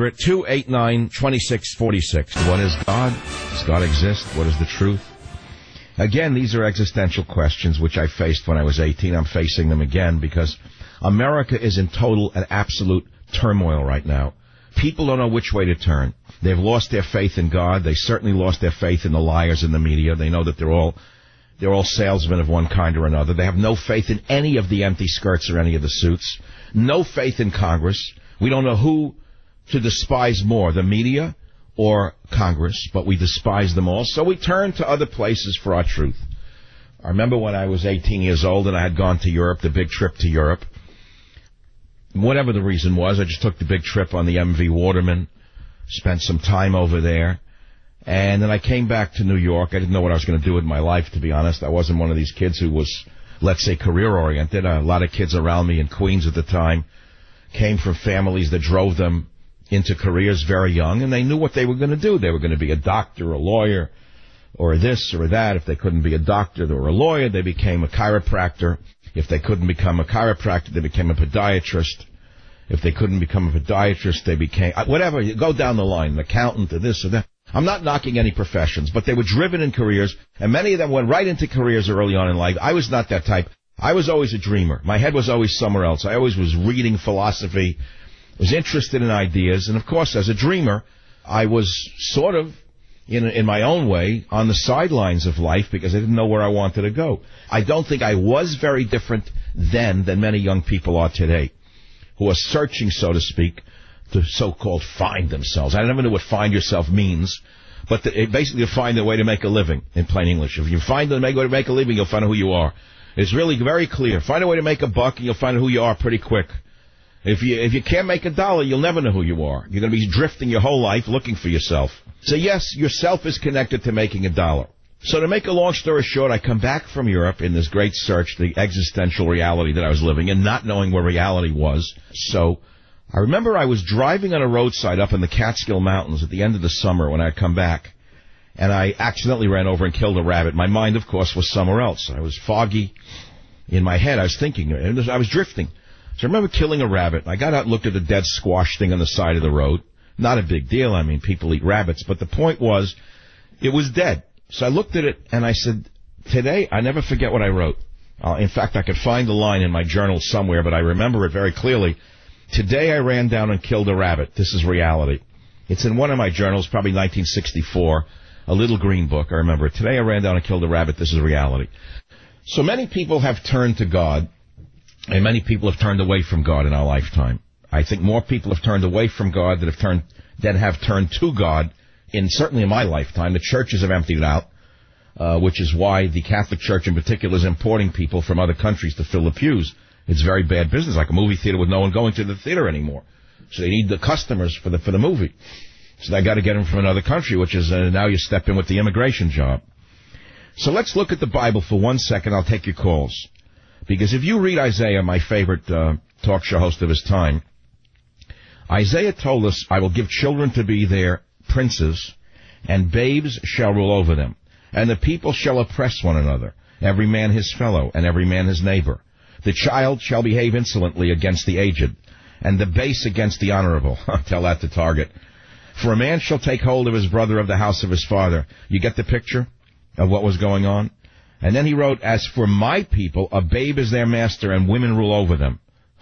1-800-289-2646. What is God? Does God exist? What is the truth? Again, these are existential questions which I faced when I was 18. I'm facing them again because America is in total and absolute turmoil right now. People don't know which way to turn. They've lost their faith in God. They certainly lost their faith in the liars in the media. They know that they're all salesmen of one kind or another. They have no faith in any of the empty skirts or any of the suits. No faith in Congress. We don't know who to despise more, the media or Congress, but we despise them all. So we turn to other places for our truth. I remember when I was 18 years old and I had gone to Europe, the big trip to Europe. Whatever the reason was, I just took the big trip on the MV Waterman, spent some time over there. And then I came back to New York. I didn't know what I was going to do with my life, to be honest. I wasn't one of these kids who was, let's say, career-oriented. A lot of kids around me in Queens at the time came from families that drove them into careers very young, and they knew what they were going to do. They were going to be a doctor, a lawyer, or this or that. If they couldn't be a doctor or a lawyer, they became a chiropractor. If they couldn't become a chiropractor, they became a podiatrist. If they couldn't become a podiatrist, they became, whatever, you go down the line, an accountant or this or that. I'm not knocking any professions, but they were driven in careers, and many of them went right into careers early on in life. I was not that type. I was always a dreamer. My head was always somewhere else. I always was reading philosophy, was interested in ideas, and of course, as a dreamer, I was sort of, in my own way, on the sidelines of life because I didn't know where I wanted to go. I don't think I was very different then than many young people are today, who are searching, so to speak, to so-called find themselves. I never knew what find yourself means, but basically to find a way to make a living, in plain English. If you find a way to make a living, you'll find out who you are. It's really very clear. Find a way to make a buck, and you'll find out who you are pretty quick. If you can't make $1, you'll never know who you are. You're going to be drifting your whole life looking for yourself. So yes, yourself is connected to making $1. So to make a long story short, I come back from Europe in this great search, the existential reality that I was living in, not knowing where reality was. So I remember I was driving on a roadside up in the Catskill Mountains at the end of the summer when I come back, and I accidentally ran over and killed a rabbit. My mind, of course, was somewhere else. I was foggy in my head. I was thinking, I was drifting. So I remember killing a rabbit. I got out and looked at a dead squash thing on the side of the road. Not a big deal. I mean, people eat rabbits. But the point was, it was dead. So I looked at it and I said, today, I never forget what I wrote. In fact, I could find the line in my journal somewhere, but I remember it very clearly. Today I ran down and killed a rabbit. This is reality. It's in one of my journals, probably 1964, a little green book. I remember it. Today I ran down and killed a rabbit. This is reality. So many people have turned to God, and many people have turned away from God in our lifetime. I think more people have turned away from God than have turned to God, certainly in my lifetime. The churches have emptied it out, which is why the Catholic Church in particular is importing people from other countries to fill the pews. It's very bad business, like a movie theater with no one going to the theater anymore. So they need the customers for the movie. So they got to get them from another country, which is now you step in with the immigration job. So let's look at the Bible for 1 second. I'll take your calls. Because if you read Isaiah, my favorite talk show host of his time, Isaiah told us, I will give children to be their princes, and babes shall rule over them. And the people shall oppress one another, every man his fellow, and every man his neighbor. The child shall behave insolently against the aged, and the base against the honorable. Tell that to Target. For a man shall take hold of his brother of the house of his father. You get the picture of what was going on? And then he wrote, as for my people, a babe is their master, and women rule over them.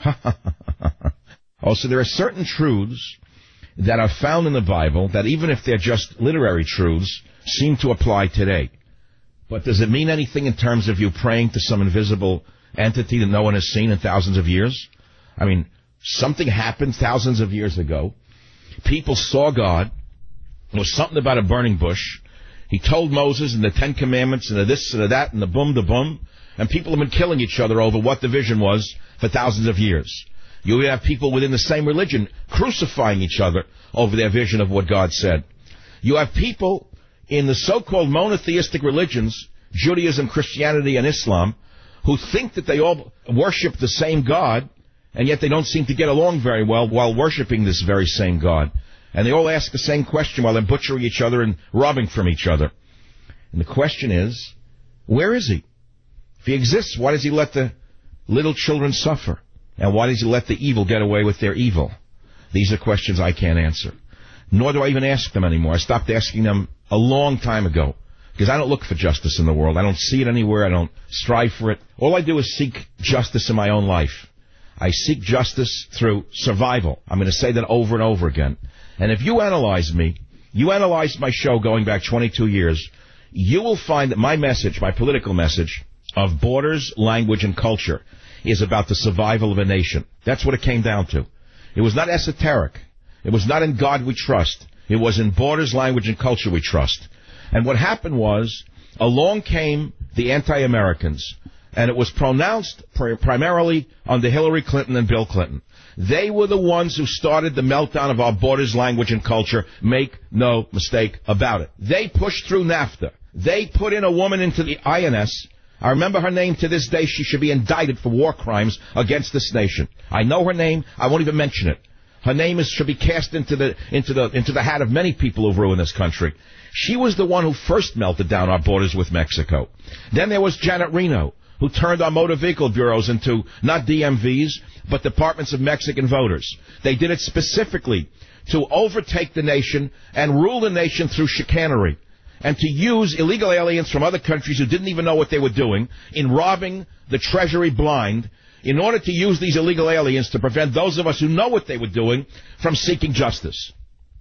So there are certain truths that are found in the Bible that even if they're just literary truths, seem to apply today. But does it mean anything in terms of you praying to some invisible entity that no one has seen in thousands of years? I mean, something happened thousands of years ago. People saw God. There was something about a burning bush. He told Moses and the Ten Commandments and the this and the that and the boom, the boom. And people have been killing each other over what the vision was for thousands of years. You have people within the same religion crucifying each other over their vision of what God said. You have people in the so-called monotheistic religions, Judaism, Christianity, and Islam, who think that they all worship the same God, and yet they don't seem to get along very well while worshiping this very same God. And they all ask the same question while they're butchering each other and robbing from each other. And the question is, where is he? If he exists, why does he let the little children suffer? And why does he let the evil get away with their evil? These are questions I can't answer. Nor do I even ask them anymore. I stopped asking them a long time ago. Because I don't look for justice in the world. I don't see it anywhere. I don't strive for it. All I do is seek justice in my own life. I seek justice through survival. I'm going to say that over and over again. And if you analyze me, you analyze my show going back 22 years, you will find that my message, my political message of borders, language, and culture is about the survival of a nation. That's what it came down to. It was not esoteric. It was not in God we trust. It was in borders, language, and culture we trust. And what happened was, along came the anti-Americans, and it was pronounced primarily under Hillary Clinton and Bill Clinton. They were the ones who started the meltdown of our borders, language, and culture. Make no mistake about it. They pushed through NAFTA. They put in a woman into the INS. I remember her name to this day. She should be indicted for war crimes against this nation. I know her name. I won't even mention it. Her name should be cast into the hat of many people who've ruined this country. She was the one who first melted down our borders with Mexico. Then there was Janet Reno, who turned our motor vehicle bureaus into not DMVs, but departments of Mexican voters. They did it specifically to overtake the nation and rule the nation through chicanery, and to use illegal aliens from other countries who didn't even know what they were doing in robbing the Treasury blind in order to use these illegal aliens to prevent those of us who know what they were doing from seeking justice.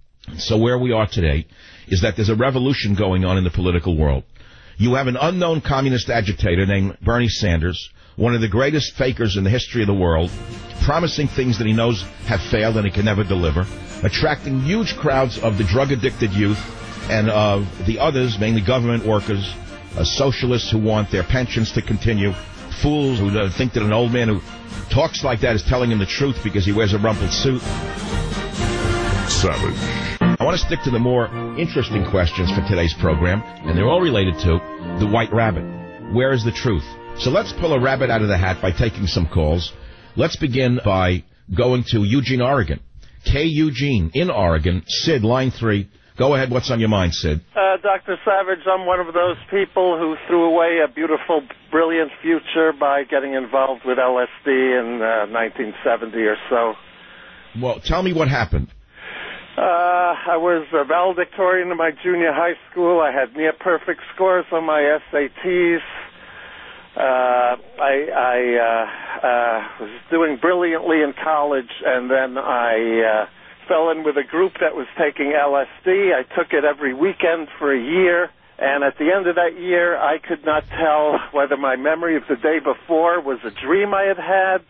So where we are today is that there's a revolution going on in the political world. You have an unknown communist agitator named Bernie Sanders, one of the greatest fakers in the history of the world, promising things that he knows have failed and he can never deliver, attracting huge crowds of the drug-addicted youth and of the others, mainly government workers, socialists who want their pensions to continue, fools who think that an old man who talks like that is telling him the truth because he wears a rumpled suit. Savage. I want to stick to the more interesting questions for today's program, and they're all related to the white rabbit. Where is the truth? So let's pull a rabbit out of the hat by taking some calls. Let's begin by going to Eugene, Oregon. K. Eugene in Oregon. Sid, line 3. Go ahead. What's on your mind, Sid? Dr. Savage, I'm one of those people who threw away a beautiful, brilliant future by getting involved with LSD in 1970 or so. Well, tell me what happened. I was a valedictorian in my junior high school. I had near-perfect scores on my SATs. I was doing brilliantly in college, and then I fell in with a group that was taking LSD. I took it every weekend for a year, and at the end of that year, I could not tell whether my memory of the day before was a dream I had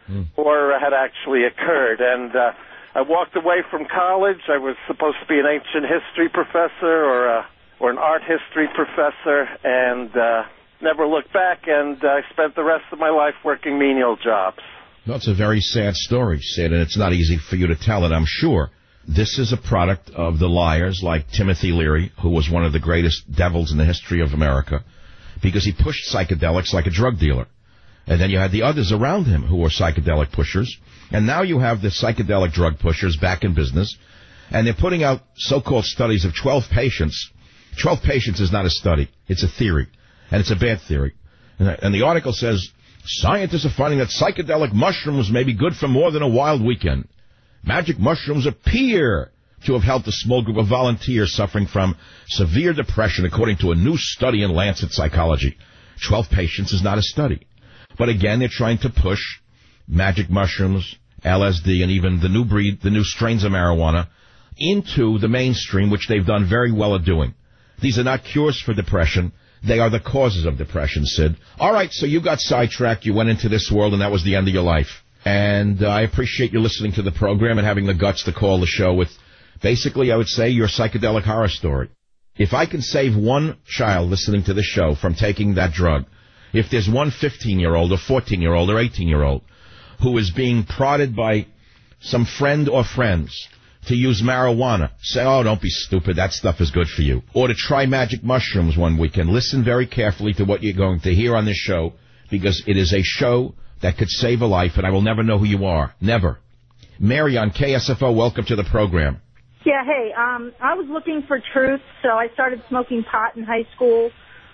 or had actually occurred. And I walked away from college. I was supposed to be an ancient history professor or an art history professor, and never looked back, and I spent the rest of my life working menial jobs. No, it's a very sad story, Sid, and it's not easy for you to tell it, I'm sure. This is a product of the liars like Timothy Leary, who was one of the greatest devils in the history of America, because he pushed psychedelics like a drug dealer. And then you had the others around him who were psychedelic pushers. And now you have the psychedelic drug pushers back in business, and they're putting out so-called studies of 12 patients. 12 patients is not a study. It's a theory, and it's a bad theory. And the article says, scientists are finding that psychedelic mushrooms may be good for more than a wild weekend. Magic mushrooms appear to have helped a small group of volunteers suffering from severe depression, according to a new study in Lancet Psychology. 12 patients is not a study. But again, they're trying to push magic mushrooms, LSD, and even the new breed, the new strains of marijuana into the mainstream, which they've done very well at doing. These are not cures for depression. They are the causes of depression, Sid. All right, so you got sidetracked. You went into this world, and that was the end of your life. And I appreciate you listening to the program and having the guts to call the show with, basically, I would say, your psychedelic horror story. If I can save one child listening to the show from taking that drug, if there's one 15-year-old or 14-year-old or 18-year-old who is being prodded by some friend or friends to use marijuana, say, oh, don't be stupid, that stuff is good for you. Or to try magic mushrooms one weekend. Listen very carefully to what you're going to hear on this show, because it is a show that could save a life, and I will never know who you are. Never. Mary on KSFO, welcome to the program. Yeah, hey, I was looking for truth, so I started smoking pot in high school.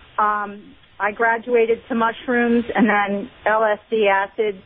I graduated to mushrooms and then LSD acid.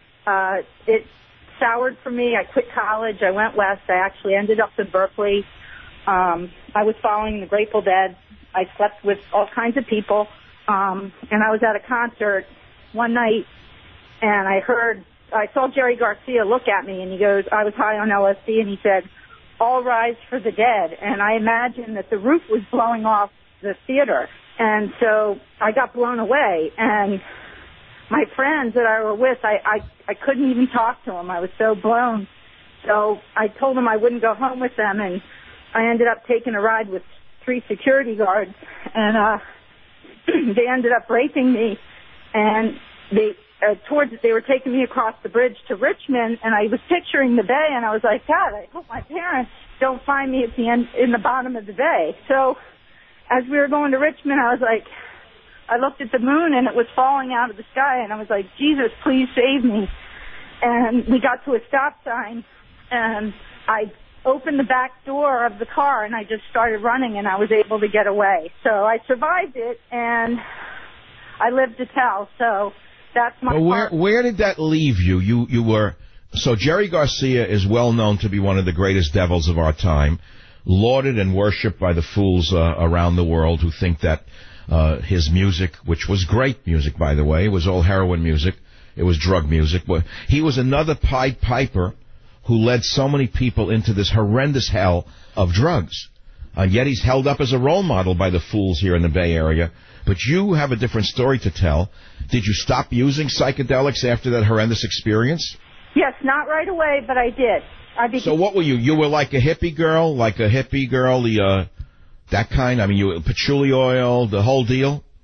It soured for me. I quit college. I went west. I actually ended up in Berkeley. I was following the Grateful Dead. I slept with all kinds of people. And I was at a concert one night, and I saw Jerry Garcia look at me, and he goes, I was high on LSD, and he said, all rise for the dead. And I imagined that the roof was blowing off the theater. And so I got blown away. And my friends that I were with, I couldn't even talk to them. I was so blown. So I told them I wouldn't go home with them, and I ended up taking a ride with 3 security guards, and they ended up raping me. And they were taking me across the bridge to Richmond, and I was picturing the bay, and I was like, God, I hope my parents don't find me at the end in the bottom of the bay. So as we were going to Richmond, I was like, I looked at the moon, and it was falling out of the sky, and I was like, Jesus, please save me. And we got to a stop sign, and I opened the back door of the car, and I just started running, and I was able to get away. So I survived it, and I lived to tell. So that's my part. Where did that leave you? You were... So Jerry Garcia is well known to be one of the greatest devils of our time, lauded and worshipped by the fools around the world who think that his music, which was great music, by the way, it was all heroin music, it was drug music, but he was another Pied Piper who led so many people into this horrendous hell of drugs. And yet he's held up as a role model by the fools here in the Bay Area. But you have a different story to tell. Did you stop using psychedelics after that horrendous experience? Yes, not right away, but I did. So what were you? You were like a hippie girl, that kind? I mean, you patchouli oil, the whole deal?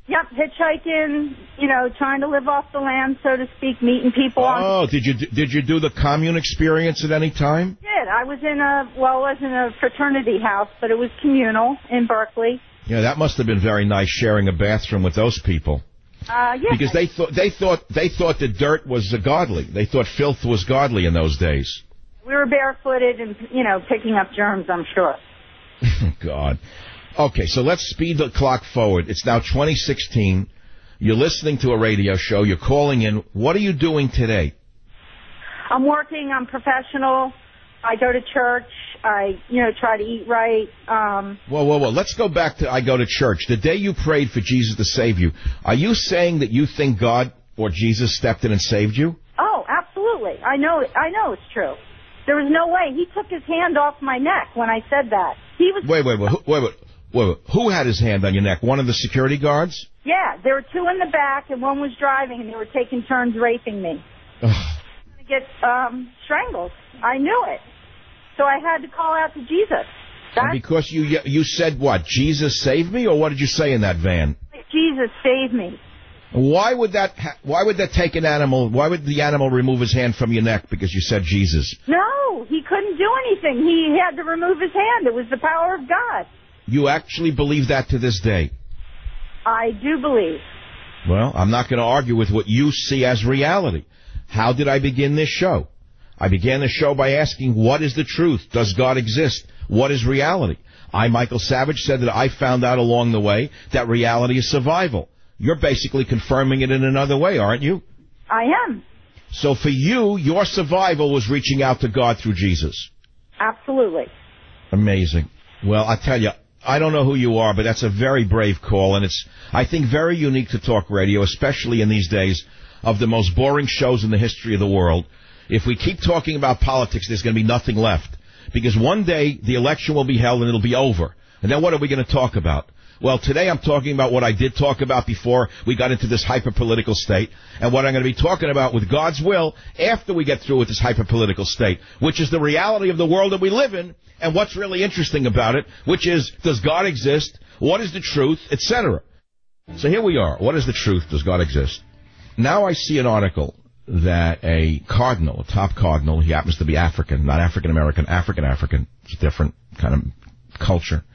Yep, hitchhiking, trying to live off the land, so to speak, meeting people. Did you do the commune experience at any time? I was in it wasn't a fraternity house, but it was communal in Berkeley. Yeah, that must have been very nice sharing a bathroom with those people. Yeah. Because they thought the dirt was godly. They thought filth was godly in those days. We were barefooted and, picking up germs, I'm sure. God. Okay, so let's speed the clock forward. It's now 2016. You're listening to a radio show. You're calling in. What are you doing today? I'm working. I'm professional. I go to church. I, try to eat right. Whoa. Let's go back to I go to church. The day you prayed for Jesus to save you, are you saying that you think God or Jesus stepped in and saved you? Oh, absolutely. I know it's true. There was no way. He took his hand off my neck when I said that. He was... Wait. Who had his hand on your neck? One of the security guards? Yeah, there were two in the back, and one was driving, and they were taking turns raping me. I'm going to get strangled. I knew it. So I had to call out to Jesus. Because you said what? Jesus saved me, or what did you say in that van? Jesus saved me. Why would that take an animal? Why would the animal remove his hand from your neck because you said Jesus? No, he couldn't do anything. He had to remove his hand. It was the power of God. You actually believe that to this day? I do believe. Well, I'm not going to argue with what you see as reality. How did I begin this show? I began the show by asking, what is the truth? Does God exist? What is reality? I, Michael Savage, said that I found out along the way that reality is survival. You're basically confirming it in another way, aren't you? I am. So for you, your survival was reaching out to God through Jesus. Absolutely. Amazing. Well, I tell you, I don't know who you are, but that's a very brave call, and it's, I think, very unique to talk radio, especially in these days of the most boring shows in the history of the world. If we keep talking about politics, there's going to be nothing left. Because one day, the election will be held and it'll be over. And then what are we going to talk about? Well, today I'm talking about what I did talk about before we got into this hyper-political state, and what I'm going to be talking about with God's will after we get through with this hyper-political state, which is the reality of the world that we live in, and what's really interesting about it, which is, does God exist? What is the truth? Etc. So here we are. What is the truth? Does God exist? Now I see an article that a cardinal, a top cardinal, he happens to be African, not African-American, African. It's a different kind of culture.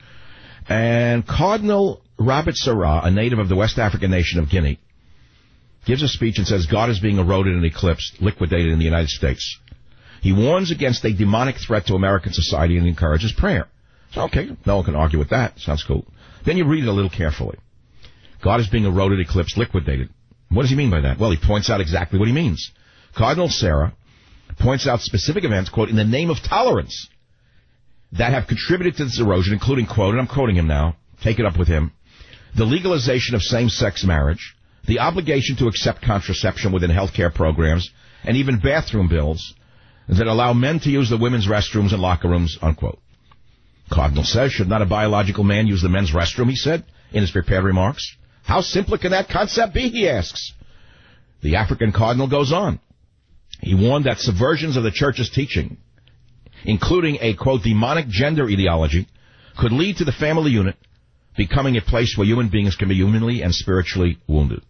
And Cardinal Robert Sarah, a native of the West African nation of Guinea, gives a speech and says God is being eroded and eclipsed, liquidated in the United States. He warns against a demonic threat to American society and encourages prayer. So, okay, no one can argue with that. Sounds cool. Then you read it a little carefully. God is being eroded, eclipsed, liquidated. What does he mean by that? Well, he points out exactly what he means. Cardinal Sarah points out specific events, quote, in the name of tolerance, that have contributed to this erosion, including, quote, and I'm quoting him now, take it up with him, the legalization of same-sex marriage, the obligation to accept contraception within health care programs, and even bathroom bills that allow men to use the women's restrooms and locker rooms, unquote. Cardinal says, should not a biological man use the men's restroom, he said, in his prepared remarks? How simple can that concept be, he asks. The African cardinal goes on. He warned that subversions of the church's teaching, including a, quote, demonic gender ideology, could lead to the family unit becoming a place where human beings can be humanly and spiritually wounded.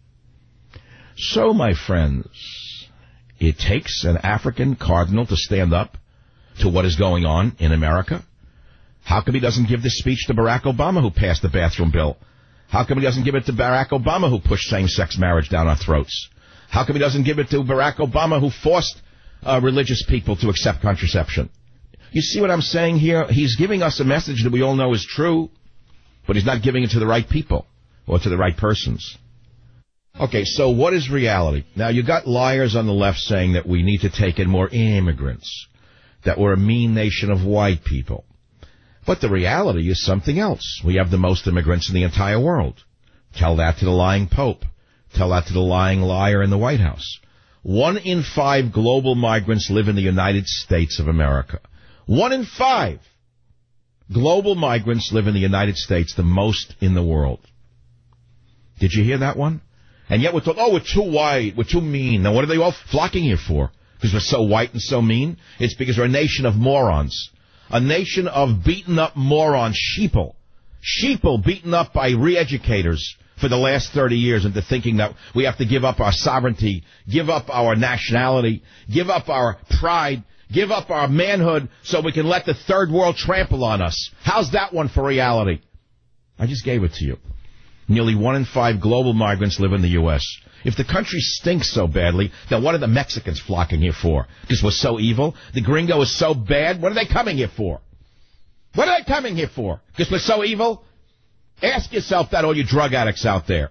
So, my friends, it takes an African cardinal to stand up to what is going on in America. How come he doesn't give this speech to Barack Obama, who passed the bathroom bill? How come he doesn't give it to Barack Obama, who pushed same-sex marriage down our throats? How come he doesn't give it to Barack Obama, who forced religious people to accept contraception? You see what I'm saying here? He's giving us a message that we all know is true, but he's not giving it to the right people or to the right persons. Okay, so what is reality? Now, you got liars on the left saying that we need to take in more immigrants, that we're a mean nation of white people. But the reality is something else. We have the most immigrants in the entire world. Tell that to the lying Pope. Tell that to the lying liar in the White House. 1 in 5 global migrants live in the United States of America. 1 in 5 global migrants live in the United States, the most in the world. Did you hear that one? And yet we're told, oh, we're too white, we're too mean. Now what are they all flocking here for? Because we're so white and so mean? It's because we're a nation of morons. A nation of beaten up morons, sheeple. Sheeple beaten up by re-educators for the last 30 years into thinking that we have to give up our sovereignty, give up our nationality, give up our pride, give up our manhood so we can let the third world trample on us. How's that one for reality? I just gave it to you. Nearly 1 in 5 global migrants live in the U.S. If the country stinks so badly, then what are the Mexicans flocking here for? Because we're so evil? The gringo is so bad? What are they coming here for? What are they coming here for? Because we're so evil? Ask yourself that, all you drug addicts out there.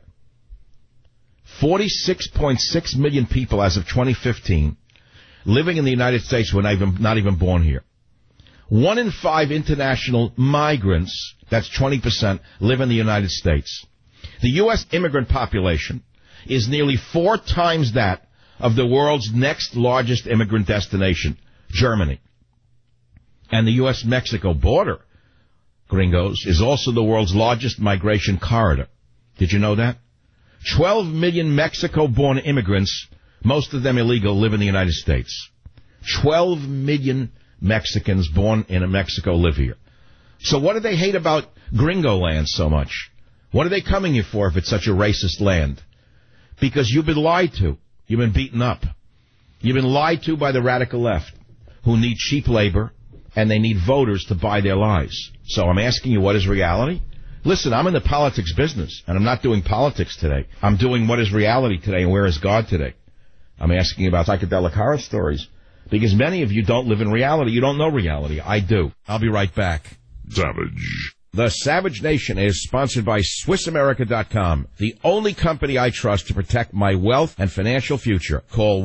46.6 million people as of 2015 living in the United States were not even born here. 1 in 5 international migrants, that's 20%, live in the United States. The U.S. immigrant population is nearly 4 times that of the world's next largest immigrant destination, Germany. And the U.S.-Mexico border, gringos, is also the world's largest migration corridor. Did you know that? 12 million Mexico-born immigrants, most of them illegal, live in the United States. 12 million Mexicans born in Mexico live here. So what do they hate about gringo land so much? What are they coming here for if it's such a racist land? Because you've been lied to. You've been beaten up. You've been lied to by the radical left, who need cheap labor, and they need voters to buy their lies. So I'm asking you, what is reality? Listen, I'm in the politics business, and I'm not doing politics today. I'm doing what is reality today, and where is God today? I'm asking about psychedelic horror stories, because many of you don't live in reality. You don't know reality. I do. I'll be right back. Savage. The Savage Nation is sponsored by SwissAmerica.com, the only company I trust to protect my wealth and financial future. Call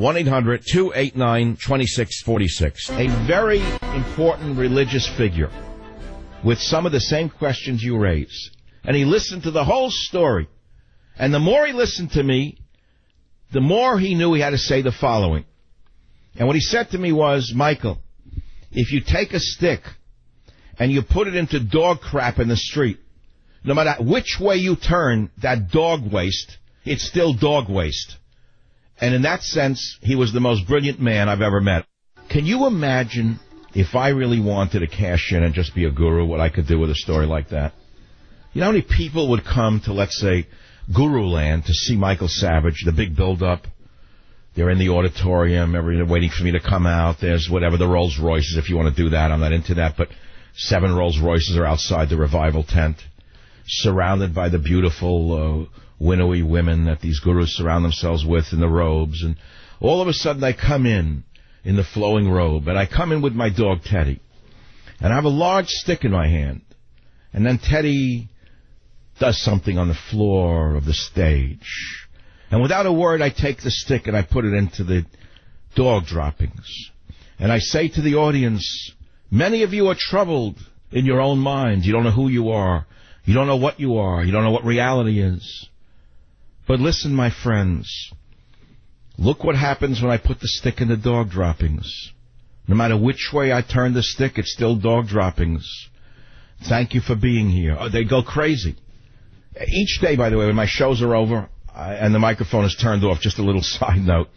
1-800-289-2646. A very important religious figure with some of the same questions you raise. And he listened to the whole story. And the more he listened to me, the more he knew he had to say the following. And what he said to me was, Michael, if you take a stick and you put it into dog crap in the street, no matter which way you turn that dog waste, it's still dog waste. And in that sense, he was the most brilliant man I've ever met. Can you imagine if I really wanted to cash in and just be a guru, what I could do with a story like that? You know how many people would come to, let's say, Guru Land to see Michael Savage, the big build-up? They're in the auditorium, everyone waiting for me to come out. There's whatever, the Rolls Royces, if you want to do that. I'm not into that, but 7 Rolls Royces are outside the revival tent, surrounded by the beautiful, winnowy women that these gurus surround themselves with in the robes. And all of a sudden I come in the flowing robe, and I come in with my dog Teddy. And I have a large stick in my hand. And then Teddy does something on the floor of the stage. And without a word, I take the stick and I put it into the dog droppings. And I say to the audience, many of you are troubled in your own minds. You don't know who you are. You don't know what you are. You don't know what reality is. But listen, my friends, look what happens when I put the stick in the dog droppings. No matter which way I turn the stick, it's still dog droppings. Thank you for being here. Oh, they go crazy. Each day, by the way, when my shows are over and the microphone is turned off, just a little side note,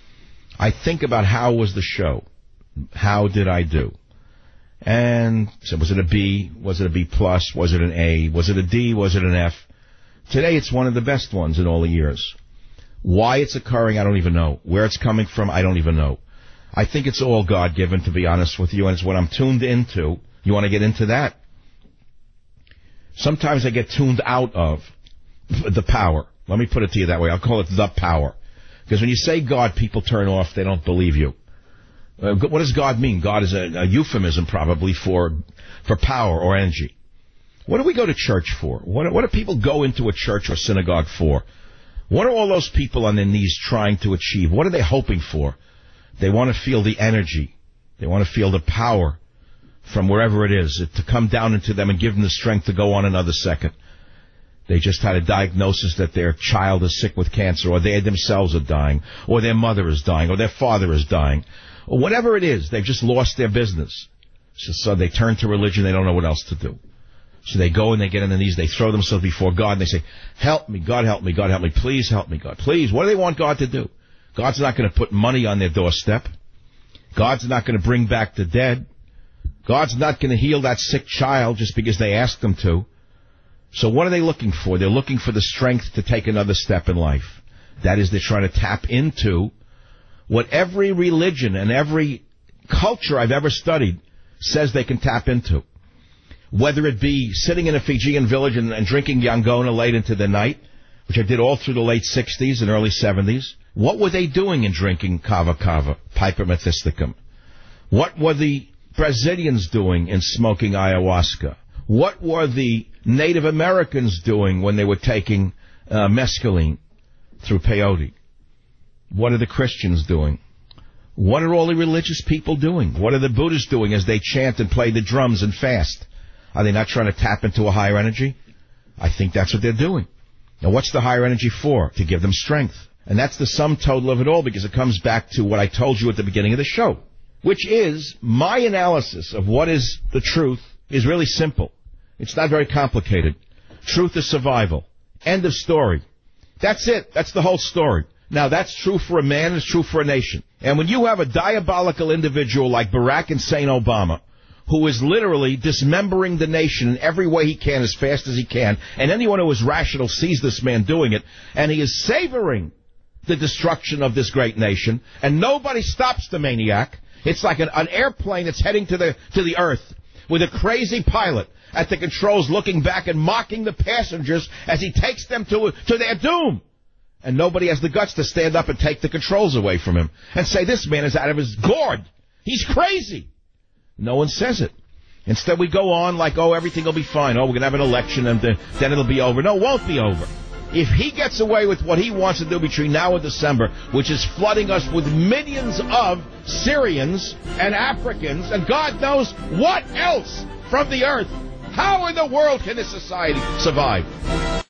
I think about how was the show? How did I do? And so was it a B? Was it a B plus? Was it an A? Was it a D? Was it an F? Today it's one of the best ones in all the years. Why it's occurring, I don't even know. Where it's coming from, I don't even know. I think it's all God-given, to be honest with you, and it's what I'm tuned into. You want to get into that? Sometimes I get tuned out of the power. Let me put it to you that way. I'll call it the power. Because when you say God, people turn off. They don't believe you. What does God mean? God is a euphemism probably for power or energy. What do we go to church for? What do people go into a church or synagogue for? What are all those people on their knees trying to achieve? What are they hoping for? They want to feel the energy. They want to feel the power from wherever it is, to come down into them and give them the strength to go on another second. They just had a diagnosis that their child is sick with cancer, or they themselves are dying, or their mother is dying, or their father is dying, or whatever it is. They've just lost their business. So they turn to religion. They don't know what else to do. So they go and they get on their knees. They throw themselves before God, and they say, help me, God help me, God help me, please help me, God, please. What do they want God to do? God's not going to put money on their doorstep. God's not going to bring back the dead. God's not going to heal that sick child just because they asked him to. So what are they looking for? They're looking for the strength to take another step in life. That is, they're trying to tap into what every religion and every culture I've ever studied says they can tap into. Whether it be sitting in a Fijian village and drinking Yangona late into the night, which I did all through the late 60s and early 70s. What were they doing in drinking kava kava, Piper methysticum? What were the Brazilians doing in smoking ayahuasca? What were the Native Americans doing when they were taking mescaline through peyote? What are the Christians doing? What are all the religious people doing? What are the Buddhists doing as they chant and play the drums and fast? Are they not trying to tap into a higher energy? I think that's what they're doing. Now, what's the higher energy for? To give them strength. And that's the sum total of it all, because it comes back to what I told you at the beginning of the show, which is my analysis of what is the truth is really simple. It's not very complicated. Truth is survival. End of story. That's it. That's the whole story. Now, that's true for a man, it's true for a nation. And when you have a diabolical individual like Barack Hussein Obama, who is literally dismembering the nation in every way he can as fast as he can, and anyone who is rational sees this man doing it, and he is savoring the destruction of this great nation, and nobody stops the maniac. It's like an airplane that's heading to the earth with a crazy pilot at the controls looking back and mocking the passengers as he takes them to their doom. And nobody has the guts to stand up and take the controls away from him and say, this man is out of his gourd. He's crazy. No one says it. Instead, we go on like, oh, everything will be fine. Oh, we're going to have an election and then it'll be over. No, it won't be over. If he gets away with what he wants to do between now and December, which is flooding us with millions of Syrians and Africans and God knows what else from the earth, how in the world can this society survive?